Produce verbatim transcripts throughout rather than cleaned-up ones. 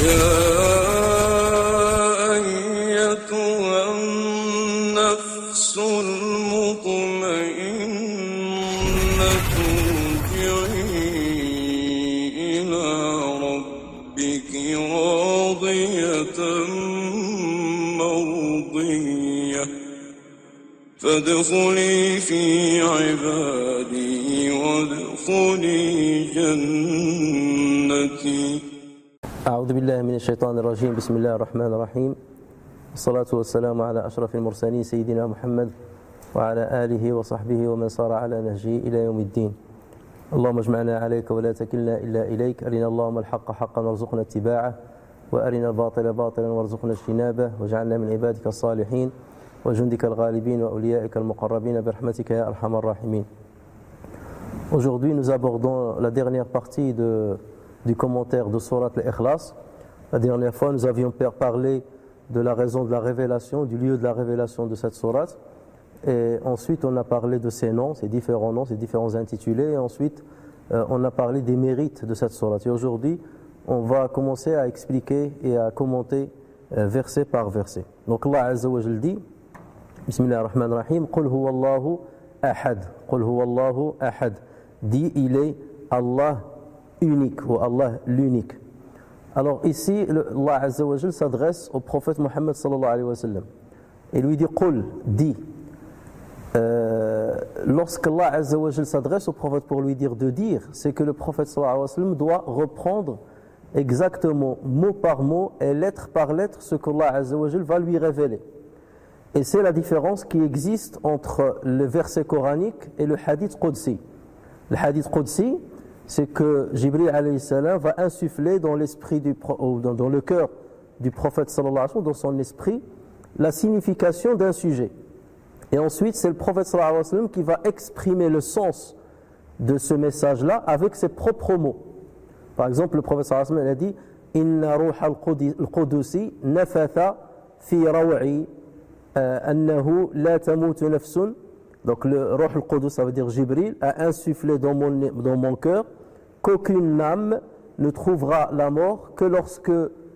يا أيتها النفس المطمئنة ارجعي إلى ربك راضية مرضية فادخلي في عبادي وادخلي جنتي. أعوذ بالله من الشيطان الرجيم. بسم الله الرحمن الرحيم. الصلاة والسلام على أشرف المرسلين سيدنا محمد وعلى آله وصحبه ومن صار على نهجه إلى يوم الدين. اللهم اجمعنا عليك ولا تكلنا إلا إليك. أرنا اللهم الحق حقا وارزقنا اتباعه وأرنا الباطل باطلا وارزقنا اجتنابه واجعلنا من عبادك الصالحين وجندك الغالبين وأوليائك المقربين برحمتك يا أرحم الراحمين. Aujourd'hui, nous abordons la dernière partie de, du commentaire de Surat al-Ikhlas. La dernière fois, nous avions parlé de la raison de la révélation, du lieu de la révélation de cette Surat. Et ensuite, on a parlé de ses noms, ses différents noms, ses différents intitulés. Et ensuite, euh, on a parlé des mérites de cette Surat. Et aujourd'hui, on va commencer à expliquer et à commenter euh, verset par verset. Donc, Allah Azza wa Jal dit, Bismillah ar-Rahman ar-Rahim, Qul huwa Allahu ahad. Qul huwa Allahu ahad. Dit, il est Allah unique, ou Allah l'unique. Alors ici, le, Allah Azza wa Jal s'adresse au prophète Muhammad sallallahu alayhi wa sallam. Et lui dit, Qul, dit. Euh, Lorsqu'Allah Azza wa Jal s'adresse au prophète pour lui dire de dire, c'est que le prophète sallallahu alayhi wa sallam doit reprendre exactement, mot par mot et lettre par lettre, ce qu'Allah Azza wa Jal va lui révéler. Et c'est la différence qui existe entre le verset coranique et le hadith qudsi. Le hadith qudsi, c'est que Jibril alayhi salam va insuffler dans l'esprit du dans, dans le cœur du prophète sallallahu alayhi wa sallam, dans son esprit, la signification d'un sujet. Et ensuite, c'est le prophète sallallahu alayhi wa sallam qui va exprimer le sens de ce message-là avec ses propres mots. Par exemple, le prophète sallallahu alayhi wa sallam a dit Inna ruha al-qudusi nafatha fi raw'i annahu la tamutu nafsun. Donc le Ruh al-Qudus, ça veut dire Jibril, a insufflé dans mon, dans mon cœur qu'aucune âme ne trouvera la mort que lorsque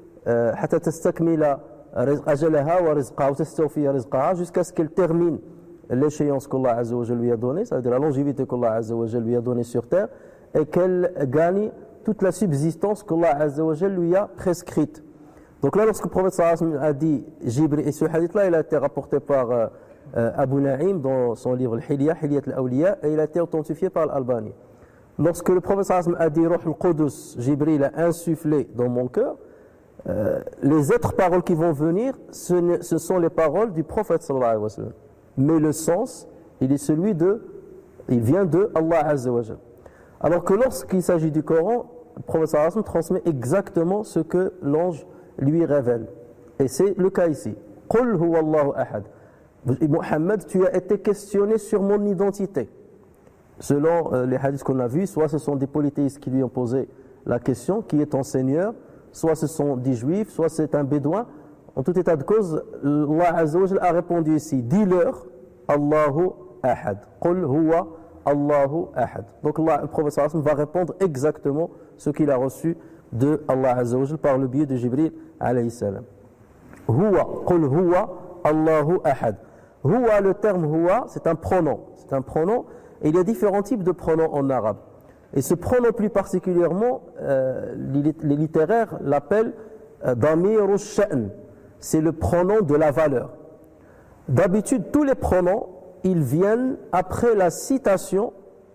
حتى تستكمل أجلها ورزقها وتستوفي رزقها, jusqu'à ce qu'elle termine l'échéance qu'Allah Azza wa Jal lui a donnée, ça veut dire la longévité qu'Allah Azza wa Jal lui a donnée sur terre, et qu'elle gagne toute la subsistance qu'Allah Azza wa Jal lui a prescrite. Donc là, lorsque le prophète sallallahu alayhi wa sallam a dit Jibril, et ce hadith-là, il a été rapporté par euh, euh, Abu Na'im dans son livre Al-Hilya, Hilyat al-Awliya, et il a été authentifié par Al-Albani. Lorsque le prophète sallallahu alayhi wa sallam a dit Ruh al-Qudus, Jibril a insufflé dans mon cœur, euh, les autres paroles qui vont venir, ce, ne, ce sont les paroles du prophète sallallahu alayhi wa sallam. Mais le sens, il est celui de, il vient de Allah Azza wa Jal. Alors que lorsqu'il s'agit du Coran, le prophète sallallahu alayhi wa sallam transmet exactement ce que l'ange lui révèle. Et c'est le cas ici. Qul huwa Allahu ahad. Muhammad, tu as été questionné sur mon identité. Selon euh, les hadiths qu'on a vus, soit ce sont des polythéistes qui lui ont posé la question, qui est ton Seigneur, soit ce sont des juifs, soit c'est un bédouin. En tout état de cause, Allah Azza wa Jal a répondu ici, dis-leur Allahu ahad. Qul huwa Allahu ahad. Donc Allah, le prophète sallallahu alayhi wa sallam va répondre exactement ce qu'il a reçu de Allah Azza wa Jal par le biais de Jibril alayhi salam. Huwa, qul huwa Allahu ahad. Huwa, le terme huwa, c'est un pronom. C'est un pronom, et il y a différents types de pronoms en arabe. Et ce pronom plus particulièrement, euh, les littéraires l'appellent euh, damir ash-sha'n. C'est le pronom de la valeur. D'habitude, tous les pronoms, ils viennent après la citation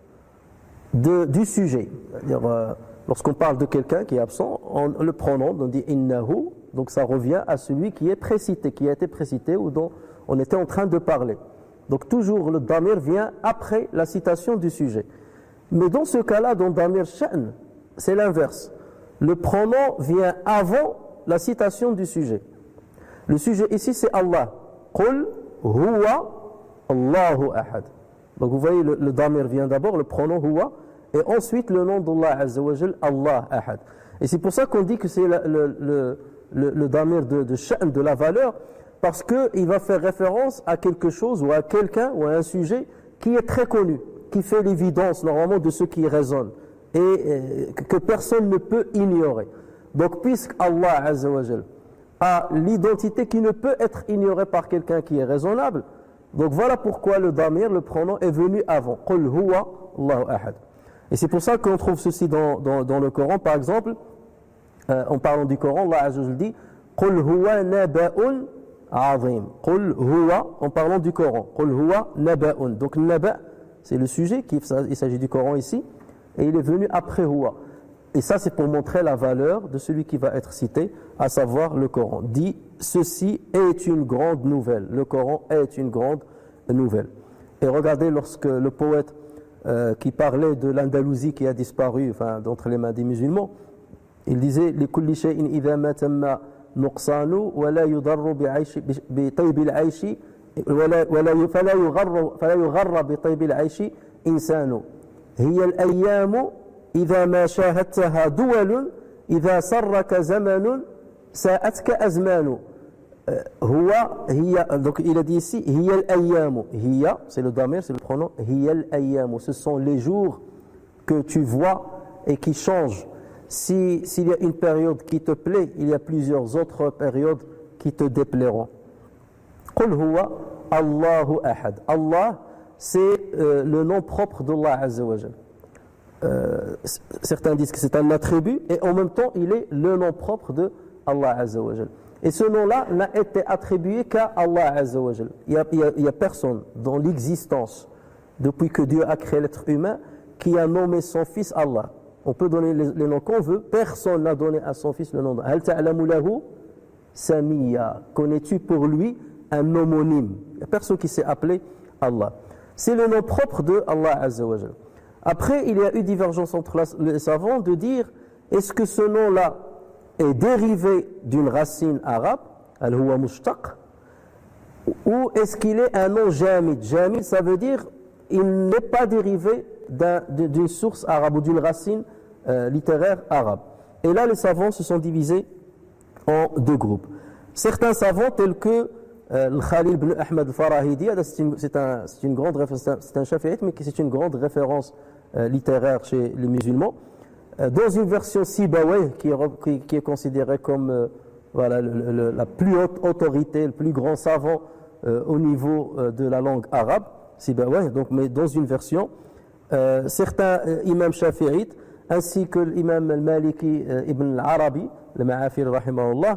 de, du sujet. C'est-à-dire, euh, lorsqu'on parle de quelqu'un qui est absent, on le pronom, on dit innahu, donc ça revient à celui qui est précité, qui a été précité ou dont on était en train de parler. Donc toujours le damir vient après la citation du sujet. Mais dans ce cas-là, dans damir sha'n, c'est l'inverse. Le pronom vient avant la citation du sujet. Le sujet ici c'est Allah. Qul huwa Allahu ahad. Donc vous voyez, le, le damir vient d'abord, le pronom huwa, et ensuite le nom d'Allah Azza wa Jal, Allah ahad. Et c'est pour ça qu'on dit que c'est le, le, le, le, le damir de, de sha'n, de la valeur, parce qu'il va faire référence à quelque chose ou à quelqu'un ou à un sujet qui est très connu, qui fait l'évidence normalement de ce qui résonne et, et que personne ne peut ignorer. Donc, puisque Allah Azza wa Jal a l'identité qui ne peut être ignorée par quelqu'un qui est raisonnable, donc voilà pourquoi le damir, le pronom, est venu avant. Qul huwa Allahu ahad. Et c'est pour ça qu'on trouve ceci dans, dans, dans le Coran. Par exemple, euh, en parlant du Coran, Allah Azza wa Jal dit Qul huwa naba'un azim. Qul huwa, en parlant du Coran. Qul huwa naba'un. Donc, naba', c'est le sujet, qui, il s'agit du Coran ici, et il est venu après huwa. Et ça, c'est pour montrer la valeur de celui qui va être cité, à savoir le Coran. Dit, ceci est une grande nouvelle. Le Coran est une grande nouvelle. Et regardez, lorsque le poète euh, qui parlait de l'Andalousie qui a disparu, enfin, d'entre les mains des musulmans, il disait, لِكُلِّ شَيْءٍ إِذَا مَا تَمَّ نُقْصَانُ وَلَا يُضَرُّ بِطَيْبِ الْعَيْشِ فَلَا يُغَرَّ بِطَيْبِ الْعَيْشِ إِنسَانُ هِيَ الْأَيَّامُ إذا ما شاهدتها دول إذا سرك زمن ساءتك أزمان هو هي donc il a dit ici هي الأيام هي c'est le damir c'est le pronom هي الأيام ce sont les jours que tu vois et qui changent si s'il y a une période qui te plaît il y a plusieurs autres périodes qui te déplairont قل هو الله أحد Allah c'est euh, le nom propre d'Allah Azza wa Jal. Euh, certains disent que c'est un attribut et en même temps il est le nom propre de Allah Azza wa Jal. Et ce nom-là n'a été attribué qu'à Allah Azza wa Jal. Il n'y a, a, a personne dans l'existence depuis que Dieu a créé l'être humain qui a nommé son fils Allah. On peut donner les, les noms qu'on veut, personne n'a donné à son fils le nom de Hal ta'lamu lahu Samiyya. Connais-tu pour lui un homonyme? Il n'y a personne qui s'est appelé Allah. C'est le nom propre de Allah Azza wa Jal. Après, il y a eu divergence entre les savants de dire est-ce que ce nom-là est dérivé d'une racine arabe, al-huwa mushtaq, ou est-ce qu'il est un nom jamid? Jamid, ça veut dire il n'est pas dérivé d'un, d'une source arabe ou d'une racine euh, littéraire arabe. Et là, les savants se sont divisés en deux groupes. Certains savants, tels que euh, le Khalil ibn Ahmad al-Farahidi, c'est une, c'est un, c'est une grande référence, c'est un shafi'ite, mais c'est une grande référence euh, littéraire chez les musulmans. Euh, dans une version Sibawayh, qui, qui, qui est considérée comme euh, voilà, le, le, la plus haute autorité, le plus grand savant euh, au niveau euh, de la langue arabe, Sibawayh, donc, mais dans une version, euh, certains euh, imams shafi'ites, ainsi que l'imam al-Maliki euh, ibn al-Arabi, le Ma'afir rahimahullah,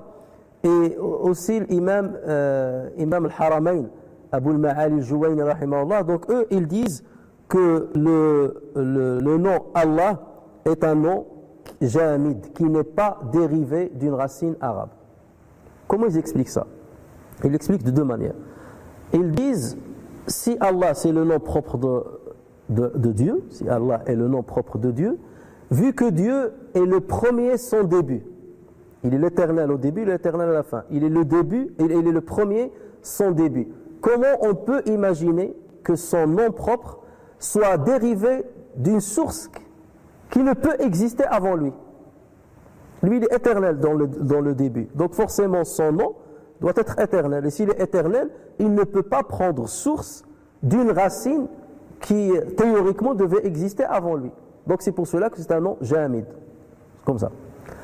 et aussi l'imam euh, imam al-Haramayn, Abu al-Ma'ali al-Juwayni rahimahullah. Donc eux, ils disent que le, le, le nom Allah est un nom jamid, qui n'est pas dérivé d'une racine arabe. Comment ils expliquent ça? Ils l'expliquent de deux manières. Ils disent, si Allah c'est le nom propre de, de, de Dieu, si Allah est le nom propre de Dieu, vu que Dieu est le premier sans début, il est l'éternel au début, l'éternel à la fin, il est le début, il est le premier sans début. Comment on peut imaginer que son nom propre soit dérivé d'une source qui ne peut exister avant lui? Lui, il est éternel dans le, dans le début. Donc forcément, son nom doit être éternel. Et s'il est éternel, il ne peut pas prendre source d'une racine qui, théoriquement, devait exister avant lui. Donc c'est pour cela que c'est un nom jamid. Comme ça.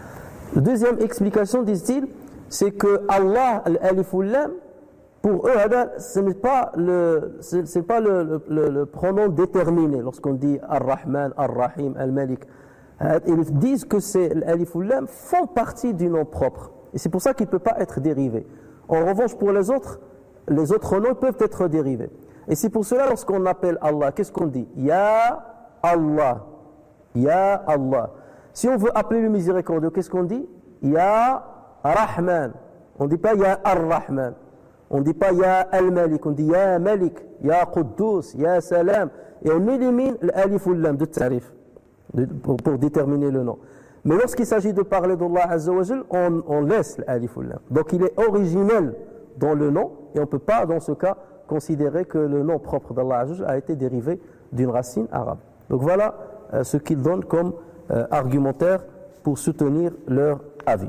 La deuxième explication, disent-ils, c'est que Allah, al-alif lam, pour eux, ce n'est pas le, c'est, c'est pas le, le, le pronom déterminé lorsqu'on dit Ar-Rahman, Ar-Rahim, Al-Malik. Ils disent que c'est l'alif ou lam font partie du nom propre. Et c'est pour ça qu'il ne peut pas être dérivé. En revanche, pour les autres, les autres noms peuvent être dérivés. Et c'est pour cela, lorsqu'on appelle Allah, qu'est-ce qu'on dit? Ya Allah. Ya Allah. Si on veut appeler le miséricordieux, qu'est-ce qu'on dit? Ya Rahman. On ne dit pas Ya Ar-Rahman. On ne dit pas Ya Al-Malik. On dit Ya Malik, Ya Quddus, Ya Salam. Et on élimine l'alif ou lam de tarif pour, pour déterminer le nom. Mais lorsqu'il s'agit de parler d'Allah Azza wa Jal, on, on laisse l'alif ou lam. Donc il est originel dans le nom et on ne peut pas dans ce cas considérer que le nom propre d'Allah Azza wa Jal a été dérivé d'une racine arabe. Donc voilà euh, ce qu'ils donnent comme euh, argumentaire pour soutenir leur avis.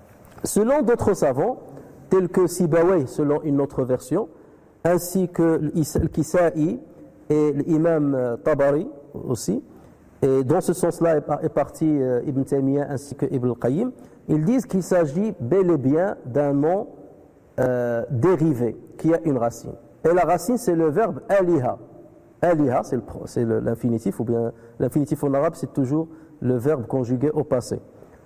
Selon d'autres savants, tels que Sibawayh selon une autre version, ainsi que l'Kisa'i et l'imam Tabari aussi, et dans ce sens-là est parti euh, Ibn Taymiyyah ainsi que Ibn al-Qayyim, ils disent qu'il s'agit bel et bien d'un nom euh, dérivé qui a une racine. Et la racine, c'est le verbe aliha. Aliha, c'est, le, c'est le, l'infinitif, ou bien l'infinitif en arabe, c'est toujours le verbe conjugué au passé,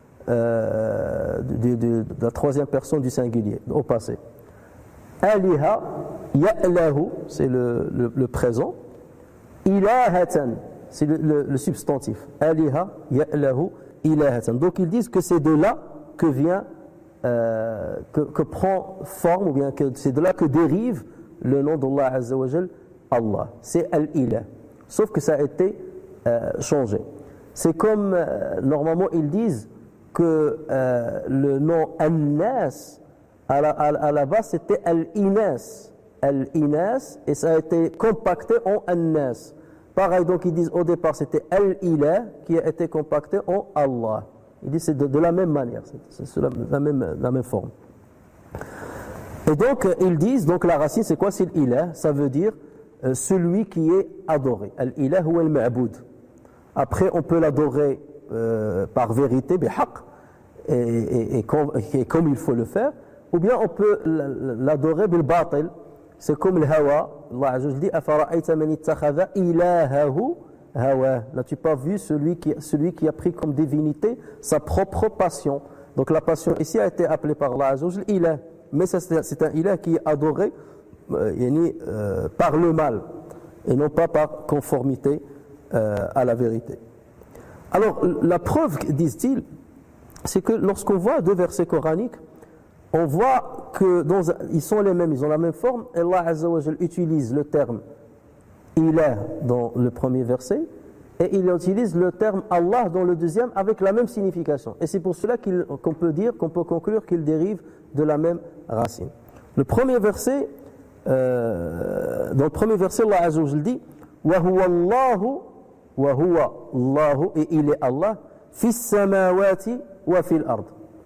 euh, de, de, de, de la troisième personne du singulier, au passé. Aliha, ya'lahu, c'est le, le, le présent. Ilahatan, c'est le, le, le substantif. Aliha, ya'lahu, ilahatan. Donc ils disent que c'est de là que vient, euh, que, que prend forme, ou bien que c'est de là que dérive le nom d'Allah Azza wa Jal, Allah. C'est Al-Ilah. Sauf que ça a été euh, changé. C'est comme, euh, normalement, ils disent que euh, le nom An-Nas, à la, à, à la base, c'était Al-Inas. Al-Inas, et ça a été compacté en An-Nas. Pareil, donc ils disent au départ, c'était Al-Ilah qui a été compacté en Allah. Ils disent c'est de, de la même manière, c'est, c'est la, la, même, la même forme. Et donc, ils disent, donc la racine, c'est quoi? C'est l'ilah, ça veut dire euh, celui qui est adoré. Al-ilah ou al-ma'boud. Après, on peut l'adorer euh, par vérité, bihaq, et, et, et, comme, et comme il faut le faire, ou bien on peut l'adorer bil-batil. C'est comme le hawa. Allah Azza wa Jalla dit, afara'ayta man ittakhadha ilahahu hawa. N'as-tu pas vu celui qui, celui qui a pris comme divinité sa propre passion? Donc la passion ici a été appelée par Allah Azza wa Jalla ilah. Mais ça, c'est un ilah qui est adoré euh, euh, par le mal et non pas par conformité euh, à la vérité. Alors la preuve, disent-ils, c'est que lorsqu'on voit deux versets coraniques, on voit que dans, ils sont les mêmes, ils ont la même forme. Et Allah Azza wa Jal utilise le terme ilah dans le premier verset et il utilise le terme Allah dans le deuxième avec la même signification. Et c'est pour cela qu'il, qu'on peut dire, qu'on peut conclure qu'ils dérivent de la même racine. Le premier verset, euh, dans le premier verset, Allah Azza wa Jal dit wa huwa Allahu wa huwa Allahu, et il est Allah fis samawati wa fil ard.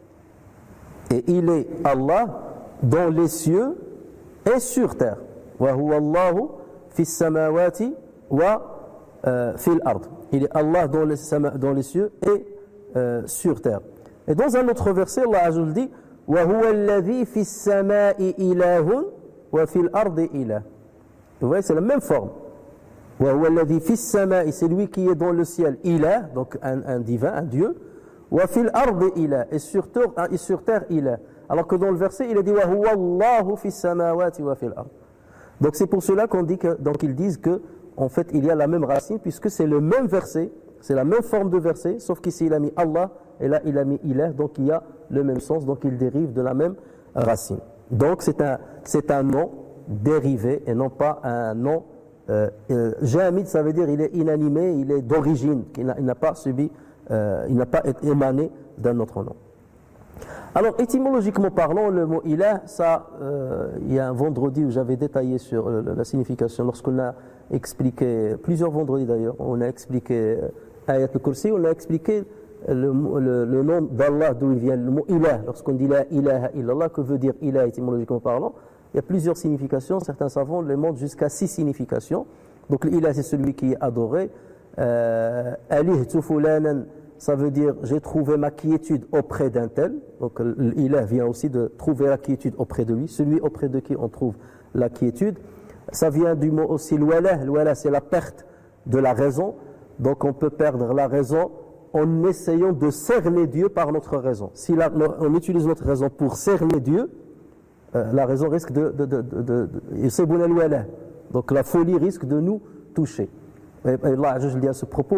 Et il est Allah dans les cieux et sur terre. Wa huwa Allahu fis samawati wa fil ard. Il est Allah dans les, dans les cieux et euh, sur terre. Et dans un autre verset, Allah Azza wa Jal dit wa huwa alladhi fis samai ilahun wa fil ardi ilah. Vous voyez, c'est la même forme. Wa huwa alladhi fis samai, c'est lui qui est dans le ciel, ilah, donc un, un divin, un Dieu. Wa fil ardi ilah, et sur terre, et sur terre ilah. Alors que dans le verset, il a dit wa huwa Allahu fis samawati wa fil ard. Donc c'est pour cela qu'on dit que, donc ils disent que en fait il y a la même racine puisque c'est le même verset, c'est la même forme de verset, sauf qu'ici il a mis Allah et là il a mis ilah, donc il y a le même sens, donc il dérive de la même racine. Donc c'est un, c'est un nom dérivé et non pas un nom euh, euh, jamid, ça veut dire il est inanimé, il est d'origine, il n'a, il n'a pas subi, euh, il n'a pas été émané d'un autre nom. Alors étymologiquement parlant, le mot ilah, ça, euh, il y a un vendredi où j'avais détaillé sur euh, la signification, lorsqu'on a expliqué, plusieurs vendredis d'ailleurs, on a expliqué euh, Ayat al-Kursi, on a expliqué le, le, le nom d'Allah, d'où il vient le mot ilah. Lorsqu'on dit la ilaha illallah, que veut dire ilah étymologiquement parlant? Il y a plusieurs significations, certains savants les montrent jusqu'à six significations. Donc l'ilah, c'est celui qui est adoré. Euh, alihtu fulanan, ça veut dire j'ai trouvé ma quiétude auprès d'un tel. Donc l'ilah vient aussi de trouver la quiétude auprès de lui, celui auprès de qui on trouve la quiétude. Ça vient du mot aussi l'wala. L'wala, c'est la perte de la raison. Donc on peut perdre la raison en essayant de cerner Dieu par notre raison. Si la, on utilise notre raison pour cerner Dieu, euh, la raison risque de... de, de, de, de, de donc la folie risque de nous toucher. Et Allah je dis à ce propos,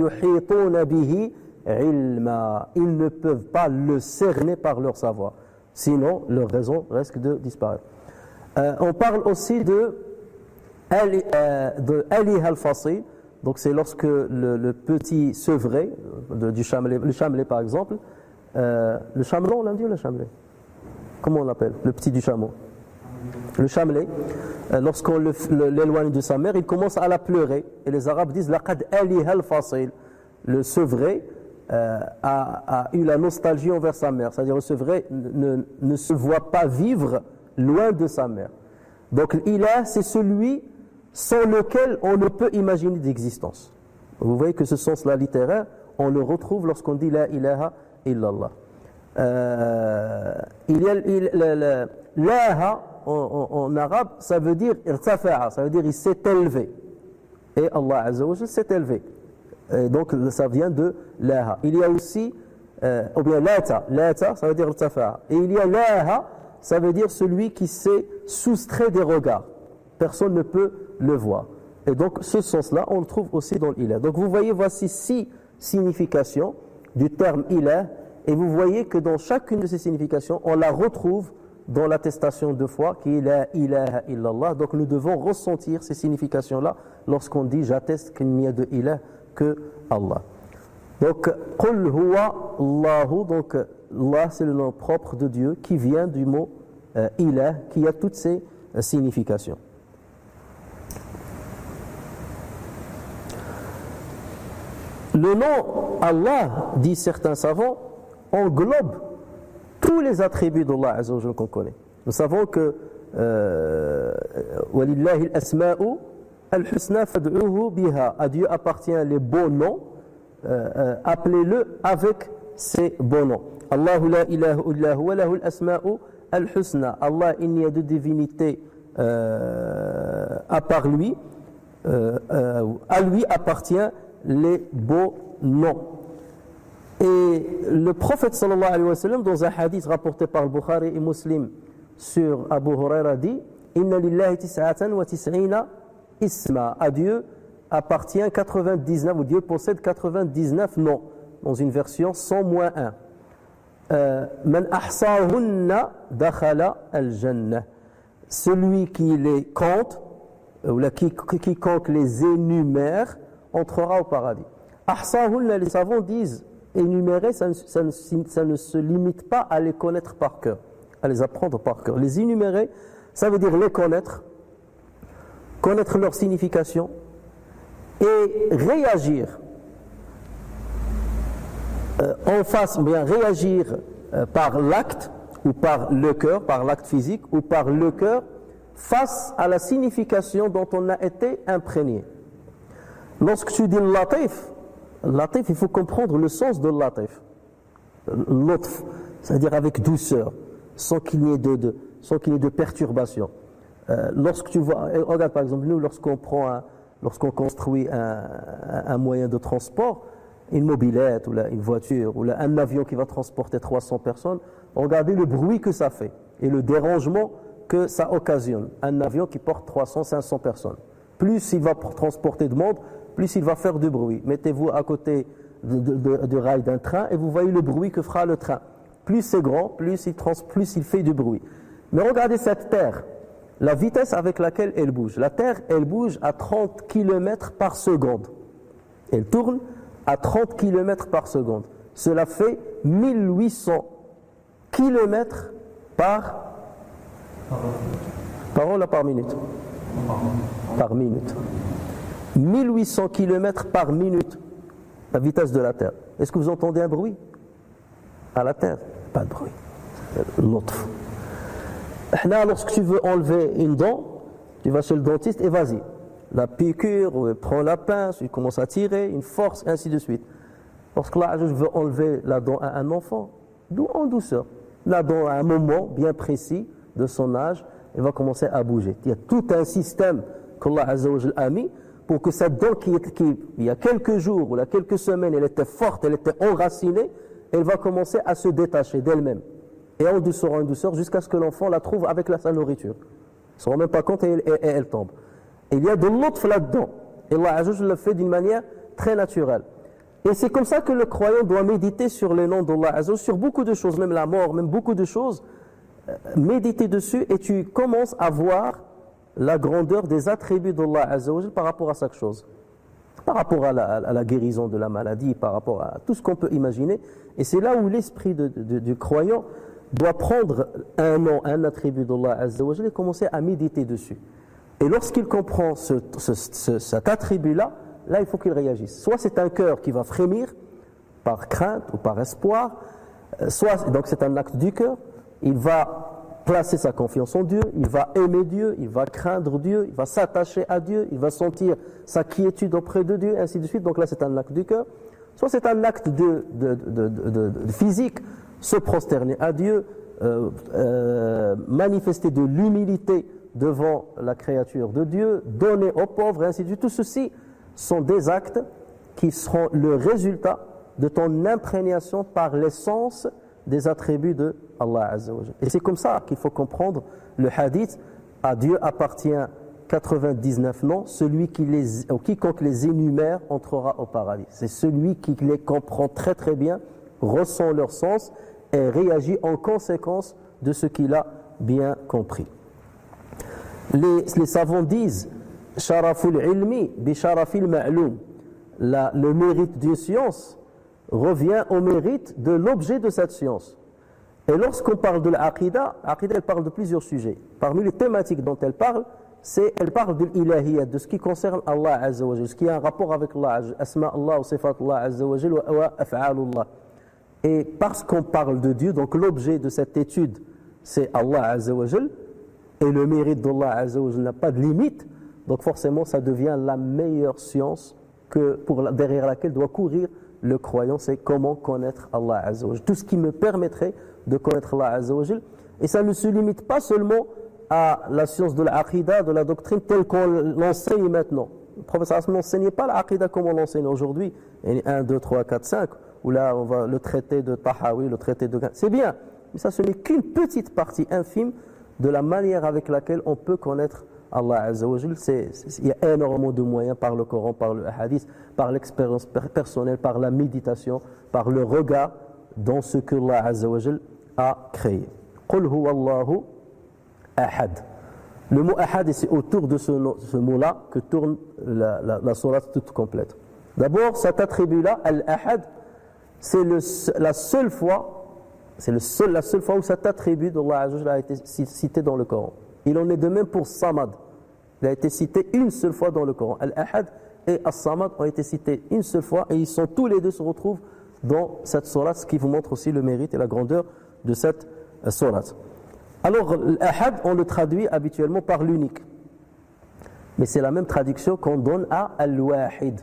ils ne peuvent pas le cerner par leur savoir. Sinon, leur raison risque de disparaître. Euh, on parle aussi de Ali, euh, de Ali al-Fasil. Donc c'est lorsque le, le petit sevré de, du chamelet, le chamelet par exemple, euh, le chamelon, on l'a dit ou le chamelet? Comment on l'appelle? Le petit du chameau. Le chamelet, euh, lorsqu'on le, le, l'éloigne de sa mère, il commence à la pleurer. Et les Arabes disent laqad aliha al-fasil. Le sevré euh, a, a eu la nostalgie envers sa mère. C'est-à-dire le sevré ne, ne se voit pas vivre loin de sa mère. Donc l'ilah, c'est celui sans lequel on ne peut imaginer d'existence. Vous voyez que ce sens-là littéraire, on le retrouve lorsqu'on dit la ilaha illallah. Euh, il y a il, le, le, laha en, en, en arabe, ça veut dire irtafa'a, ça veut dire il s'est élevé. Et Allah Azza wa Jal s'est élevé. Et donc ça vient de laha. Il y a aussi, euh, ou bien lata, lata, ça veut dire irtafa'a. Et il y a laha, ça veut dire celui qui s'est soustrait des regards. Personne ne peut le voir. Et donc ce sens-là, on le trouve aussi dans l'ilah. Donc vous voyez, voici six significations du terme ilah. Et vous voyez que dans chacune de ces significations, on la retrouve dans l'attestation de foi qui est la ilaha illallah. Donc nous devons ressentir ces significations-là lorsqu'on dit j'atteste qu'il n'y a de ilah que Allah. Donc qul huwa Allahu, donc Allah c'est le nom propre de Dieu qui vient du mot euh, ilah, qui a toutes ces euh, significations. Le nom Allah, disent certains savants, englobe tous les attributs d'Allah Azza wa Jalla qu'on connaît. Nous savons que Walillahi al-asma'u al-husna fad'uhu biha. À Dieu appartient les beaux noms, euh, euh, appelez-le avec ces beaux noms. Allahu la ilaha illa huwa lahu al-asma'u al-husna. Allah, il n'y a de divinité euh, à part lui, euh, euh, à lui appartient les beaux noms. Et le prophète sallallahu alayhi wa sallam, dans un hadith rapporté par Bukhari et Muslim sur Abu Huraira, dit Inna lillahi tis'atan wa tis'ina isma. À Dieu appartient quatre-vingt-dix-neuf, ou Dieu possède quatre-vingt-dix-neuf noms, dans une version cent moins un. Man ahsahunna dakhala al-jannah. Celui qui les compte, ou qui, quiconque les énumère, entrera au paradis. Ahsahunna, les savants disent, énumérer, ça ne, ça, ne, ça ne se limite pas à les connaître par cœur, à les apprendre par cœur. Les énumérer, ça veut dire les connaître, connaître leur signification et réagir euh, en face, bien réagir euh, par l'acte ou par le cœur, par l'acte physique ou par le cœur face à la signification dont on a été imprégné. Lorsque tu dis latif, latif, il faut comprendre le sens de latif. L'otf, c'est-à-dire avec douceur, sans qu'il n'y ait de, de, sans qu'il y ait de perturbation. Euh, lorsque tu vois, regarde par exemple, nous, lorsqu'on prend un, lorsqu'on construit un, un, un moyen de transport, une mobilette, ou là, une voiture, ou là, un avion qui va transporter trois cents personnes, regardez le bruit que ça fait et le dérangement que ça occasionne. Un avion qui porte trois cents, cinq cents personnes. Plus il va transporter de monde, plus il va faire du bruit. Mettez-vous à côté du de, de, de rail d'un train et vous voyez le bruit que fera le train. Plus c'est grand, plus il, trans, plus il fait du bruit. Mais regardez cette terre, la vitesse avec laquelle elle bouge. La terre, elle bouge à trente kilomètres par seconde. Elle tourne à trente kilomètres par seconde. Cela fait mille huit cents kilomètres par parole là, par minute. Par minute. mille huit cents kilomètres par minute, la vitesse de la Terre. Est-ce que vous entendez un bruit à la Terre? Pas de bruit. L'autre. Lorsque tu veux enlever une dent, tu vas chez le dentiste et vas-y. La piqûre, prends la pince, il commence à tirer, une force, ainsi de suite. Lorsque là, je veux enlever la dent à un enfant, en douceur. La dent à un moment bien précis de son âge, elle va commencer à bouger. Il y a tout un système qu'Allah Azza wa Jal a mis pour que cette dent qui, qui, il y a quelques jours ou il y a quelques semaines, elle était forte, elle était enracinée, elle va commencer à se détacher d'elle-même. Et en douceur, en douceur, jusqu'à ce que l'enfant la trouve avec la, sa nourriture. Il ne se rend même pas compte et, et, et elle tombe. Et il y a de l'autre là-dedans. Et Allah Azza wa Jal le fait d'une manière très naturelle. Et c'est comme ça que le croyant doit méditer sur les noms d'Allah Azza wa Jal, sur beaucoup de choses, même la mort, même beaucoup de choses. Méditer dessus et tu commences à voir la grandeur des attributs d'Allah Azza wa Jal par rapport à chaque chose. Par rapport à la, à la guérison de la maladie, par rapport à tout ce qu'on peut imaginer. Et c'est là où l'esprit de, de, du croyant doit prendre un nom, un attribut d'Allah Azza wa Jal et commencer à méditer dessus. Et lorsqu'il comprend ce, ce, ce, cet attribut-là, là il faut qu'il réagisse. Soit c'est un cœur qui va frémir par crainte ou par espoir, soit donc c'est un acte du cœur. Il va placer sa confiance en Dieu, il va aimer Dieu, il va craindre Dieu, il va s'attacher à Dieu, il va sentir sa quiétude auprès de Dieu, ainsi de suite. Donc là, c'est un acte du cœur. Soit c'est un acte de, de, de, de, de, de physique, se prosterner à Dieu, euh, euh, manifester de l'humilité devant la créature de Dieu, donner aux pauvres, et ainsi de suite. Tout ceci sont des actes qui seront le résultat de ton imprégnation par l'essence des attributs de Allah Azza wa Jalla. Et c'est comme ça qu'il faut comprendre le hadith. À Dieu appartient quatre-vingt-dix-neuf noms, celui qui les, ou quiconque les énumère entrera au paradis. C'est celui qui les comprend très très bien, ressent leur sens et réagit en conséquence de ce qu'il a bien compris. Les, les savants disent Sharaful ilmi bi sharafil ma'loum. La, le mérite d'une science revient au mérite de l'objet de cette science. Et lorsqu'on parle de l'aqida, l'aqida elle parle de plusieurs sujets. Parmi les thématiques dont elle parle, c'est elle parle de l'ilahiyat, de ce qui concerne Allah Azza wa Jal, ce qui a un rapport avec Allah, asma Allah, sifat Allah Azza wa Jal, wa af'alullah. Et parce qu'on parle de Dieu, donc l'objet de cette étude, c'est Allah Azza wa Jal, et le mérite d'Allah Azza wa Jal n'a pas de limite, donc forcément ça devient la meilleure science que pour la, derrière laquelle doit courir le croyant, c'est comment connaître Allah Azza wa Jal. Tout ce qui me permettrait de connaître Allah Azza wa Jal. Et ça ne se limite pas seulement à la science de l'aqida, de la doctrine telle qu'on l'enseigne maintenant. Le professeur Hassan n'enseignait pas l'aqida comme on l'enseigne aujourd'hui. un, deux, trois, quatre, cinq, où là on va le traité de Tahawi, le traité de... C'est bien, mais ça ce n'est qu'une petite partie infime de la manière avec laquelle on peut connaître Allah Azza wa Jal. C'est, c'est, il y a énormément de moyens par le Coran, par le hadith, par l'expérience personnelle, par la méditation, par le regard dans ce que Allah Azza wa Jal a créé. Qul huwa Allahu ahad. Le mot ahad, et c'est autour de ce, ce mot-là que tourne la, la, la sourate toute complète. D'abord, cet attribut-là, al-ahad, c'est le, la seule fois, c'est le seul, la seule fois où cet attribut d'Allah Azza wa Jal a été cité dans le Coran. Il en est de même pour Samad. Il a été cité une seule fois dans le Coran. Al-ahad et As-Samad ont été cités une seule fois et ils sont tous les deux se retrouvent dans cette sourate, ce qui vous montre aussi le mérite et la grandeur de cette sourate. Alors, l'ahad, on le traduit habituellement par l'unique. Mais c'est la même traduction qu'on donne à al-wahid.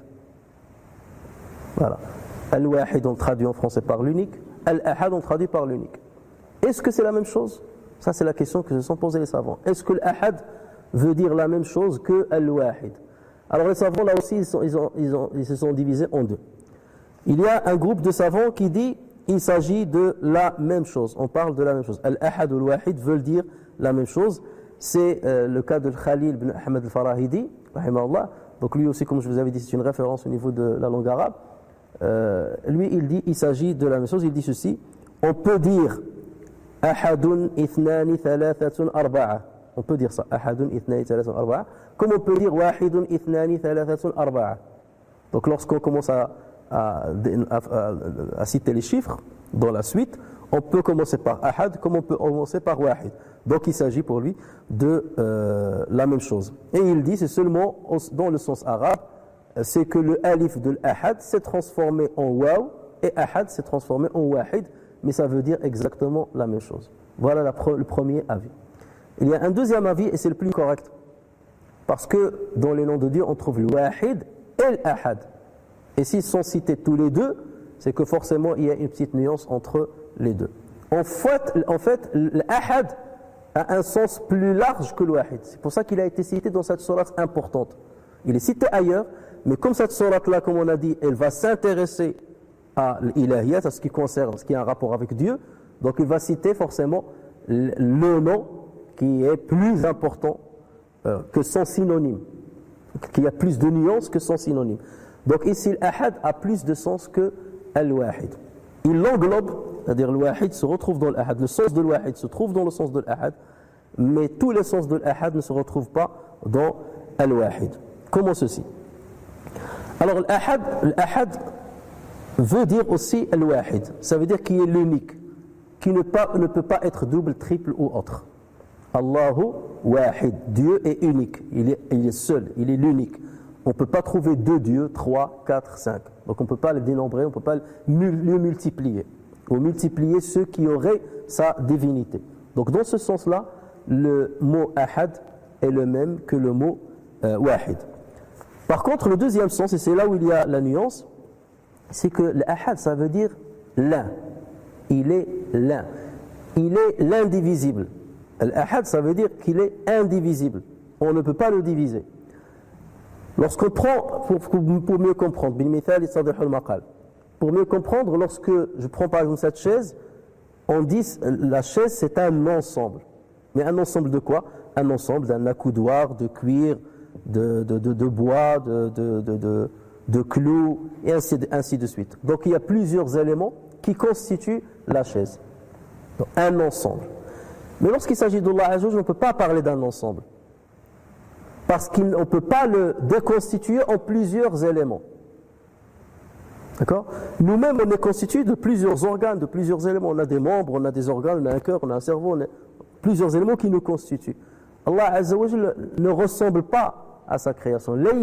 Voilà. Al-wahid, on le traduit en français par l'unique. Al-ahad, on le traduit par l'unique. Est-ce que c'est la même chose? Ça, c'est la question que se sont posés les savants. Est-ce que l'ahad veut dire la même chose que al-wahid? Alors, les savants, là aussi, ils, sont, ils, ont, ils, ont, ils se sont divisés en deux. Il y a un groupe de savants qui dit il s'agit de la même chose. On parle de la même chose. Al-ahad ou al-wahid veulent dire la même chose. C'est euh, le cas de Khalil ibn Ahmed al-Farahidi, rahimahullah. Donc lui aussi, comme je vous avais dit, c'est une référence au niveau de la langue arabe. Euh, lui, il dit il s'agit de la même chose. Il dit ceci. On peut dire ahadun ithnani thalathatun arba'a. On peut dire ça. Ahadun ithnani thalathatun arba'a. Comme on peut dire wahidun ithnani thalathatun arba'a. Donc lorsqu'on commence à À, à, à, à citer les chiffres dans la suite, on peut commencer par ahad comme on peut commencer par wahid. Donc il s'agit pour lui de euh, la même chose. Et il dit, c'est seulement dans le sens arabe, c'est que le alif de l'ahad s'est transformé en waw et ahad s'est transformé en wahid, mais ça veut dire exactement la même chose. Voilà la pre, le premier avis. Il y a un deuxième avis et c'est le plus correct, parce que dans les noms de Dieu on trouve le wahid et l'ahad. Et s'ils sont cités tous les deux, c'est que forcément il y a une petite nuance entre les deux. En fait, en fait l'ahad a un sens plus large que le wahid. C'est pour ça qu'il a été cité dans cette sourate importante. Il est cité ailleurs, mais comme cette sourate-là, comme on a dit, elle va s'intéresser à l'ilahiyat, à ce qui concerne, ce qui a un rapport avec Dieu, donc il va citer forcément le nom qui est plus important euh, que son synonyme, qui a plus de nuances que son synonyme. Donc ici, l'ahad a plus de sens que al-wahid. Il l'englobe, c'est-à-dire le wahid se retrouve dans l'ahad, le sens de l'wahid se trouve dans le sens de l'ahad, mais tous les sens de l'ahad ne se retrouvent pas dans al-wahid. Comment ceci? Alors l'ahad, l'ahad veut dire aussi al-wahid, ça veut dire qu'il est l'unique, qui ne, pas, ne peut pas être double, triple ou autre. Allahu wahid, Dieu est unique, il est, il est seul, il est l'unique. On ne peut pas trouver deux dieux, trois, quatre, cinq. Donc on ne peut pas les dénombrer, on ne peut pas les multiplier. Ou multiplier ceux qui auraient sa divinité. Donc dans ce sens-là, le mot ahad est le même que le mot euh, wahid. Par contre, le deuxième sens, et c'est là où il y a la nuance, c'est que l'ahad, ça veut dire l'un. Il est l'un. Il est l'indivisible. L'ahad, ça veut dire qu'il est indivisible. On ne peut pas le diviser. Lorsqu'on prend, pour, pour mieux comprendre, pour mieux comprendre, lorsque je prends par exemple cette chaise, on dit la chaise c'est un ensemble. Mais un ensemble de quoi? Un ensemble d'un accoudoir, de cuir, de, de, de, de bois, de, de, de, de, de clous, et ainsi de, ainsi de suite. Donc il y a plusieurs éléments qui constituent la chaise. Donc, un ensemble. Mais lorsqu'il s'agit d'Allah Azza wa Jalla, on ne peut pas parler d'un ensemble. Parce qu'on ne peut pas le déconstituer en plusieurs éléments. D'accord? Nous-mêmes, on est constitué de plusieurs organes, de plusieurs éléments. On a des membres, on a des organes, on a un cœur, on a un cerveau, on a plusieurs éléments qui nous constituent. Allah Azza wa Jalla ne ressemble pas à sa création. Rien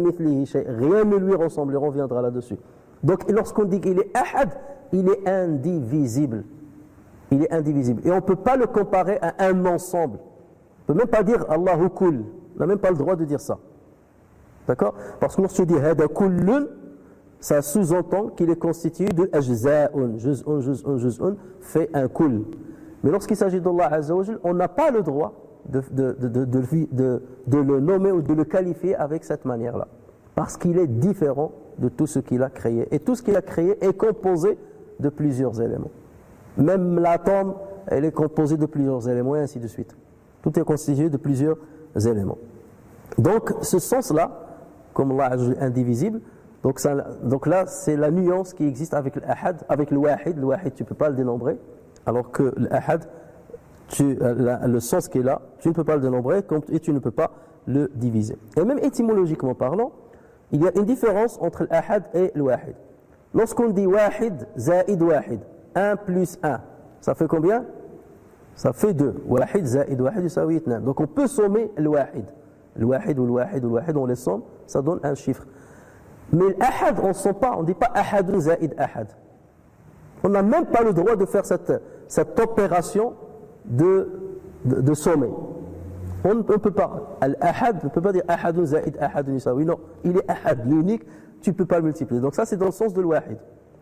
ne lui ressemble, et on reviendra là-dessus. Donc, lorsqu'on dit qu'il est ahad, il est indivisible. Il est indivisible. Et on ne peut pas le comparer à un ensemble. On ne peut même pas dire Allahu kull. On n'a même pas le droit de dire ça. D'accord? Parce que lorsqu'on dit hada kullun, ça sous-entend qu'il est constitué de ajza'un. Juz'un, juz'un, juz'un, fait un kull. Mais lorsqu'il s'agit d'Allah Azza wa Jalla, on n'a pas le droit de, de, de, de, de, de, de le nommer ou de le qualifier avec cette manière-là. Parce qu'il est différent de tout ce qu'il a créé. Et tout ce qu'il a créé est composé de plusieurs éléments. Même l'atome, elle est composée de plusieurs éléments et ainsi de suite. Tout est constitué de plusieurs éléments. Donc, ce sens-là, comme Allah est indivisible, donc, ça, donc là, c'est la nuance qui existe avec l'ahad, avec le wahid. Le wahid, tu ne peux pas le dénombrer, alors que l'ahad, tu, la, le sens qui est là, tu ne peux pas le dénombrer et tu ne peux pas le diviser. Et même étymologiquement parlant, il y a une différence entre l'ahad et le wahid. Lorsqu'on dit wahid, zaïd wahid, un plus un, ça fait combien? Ça fait deux. Wahid, zaïd, wahid, yusawi ithnan. Donc on peut sommer le wahid. Le wahid ou le wahid ou le wahid, on les somme, ça donne un chiffre. Mais l'ahad, on ne somme pas, on ne dit pas ahadun zaïd ahad. On n'a même pas le droit de faire cette, cette opération de, de, de sommer. On ne peut pas. Al-ahad, on ne peut pas dire ahadun zaïd ahadun yusawi. Non, il est ahad, l'unique, tu ne peux pas le multiplier. Donc ça, c'est dans le sens de l'wahid.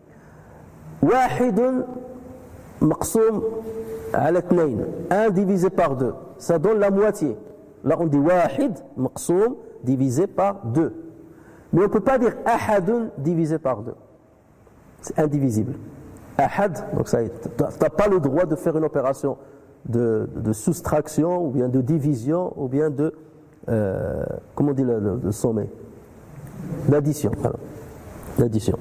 Wahidun maqsoum ala ithnayn, un divisé par deux, ça donne la moitié. Là on dit wahid maqsoum divisé par deux. Mais on ne peut pas dire ahadun divisé par deux. C'est indivisible. Ahad, donc ça, tu n'as pas le droit de faire une opération de, de soustraction, ou bien de division, ou bien de, euh, comment on dit le, le, le sommet, d'addition. Voilà. D'addition.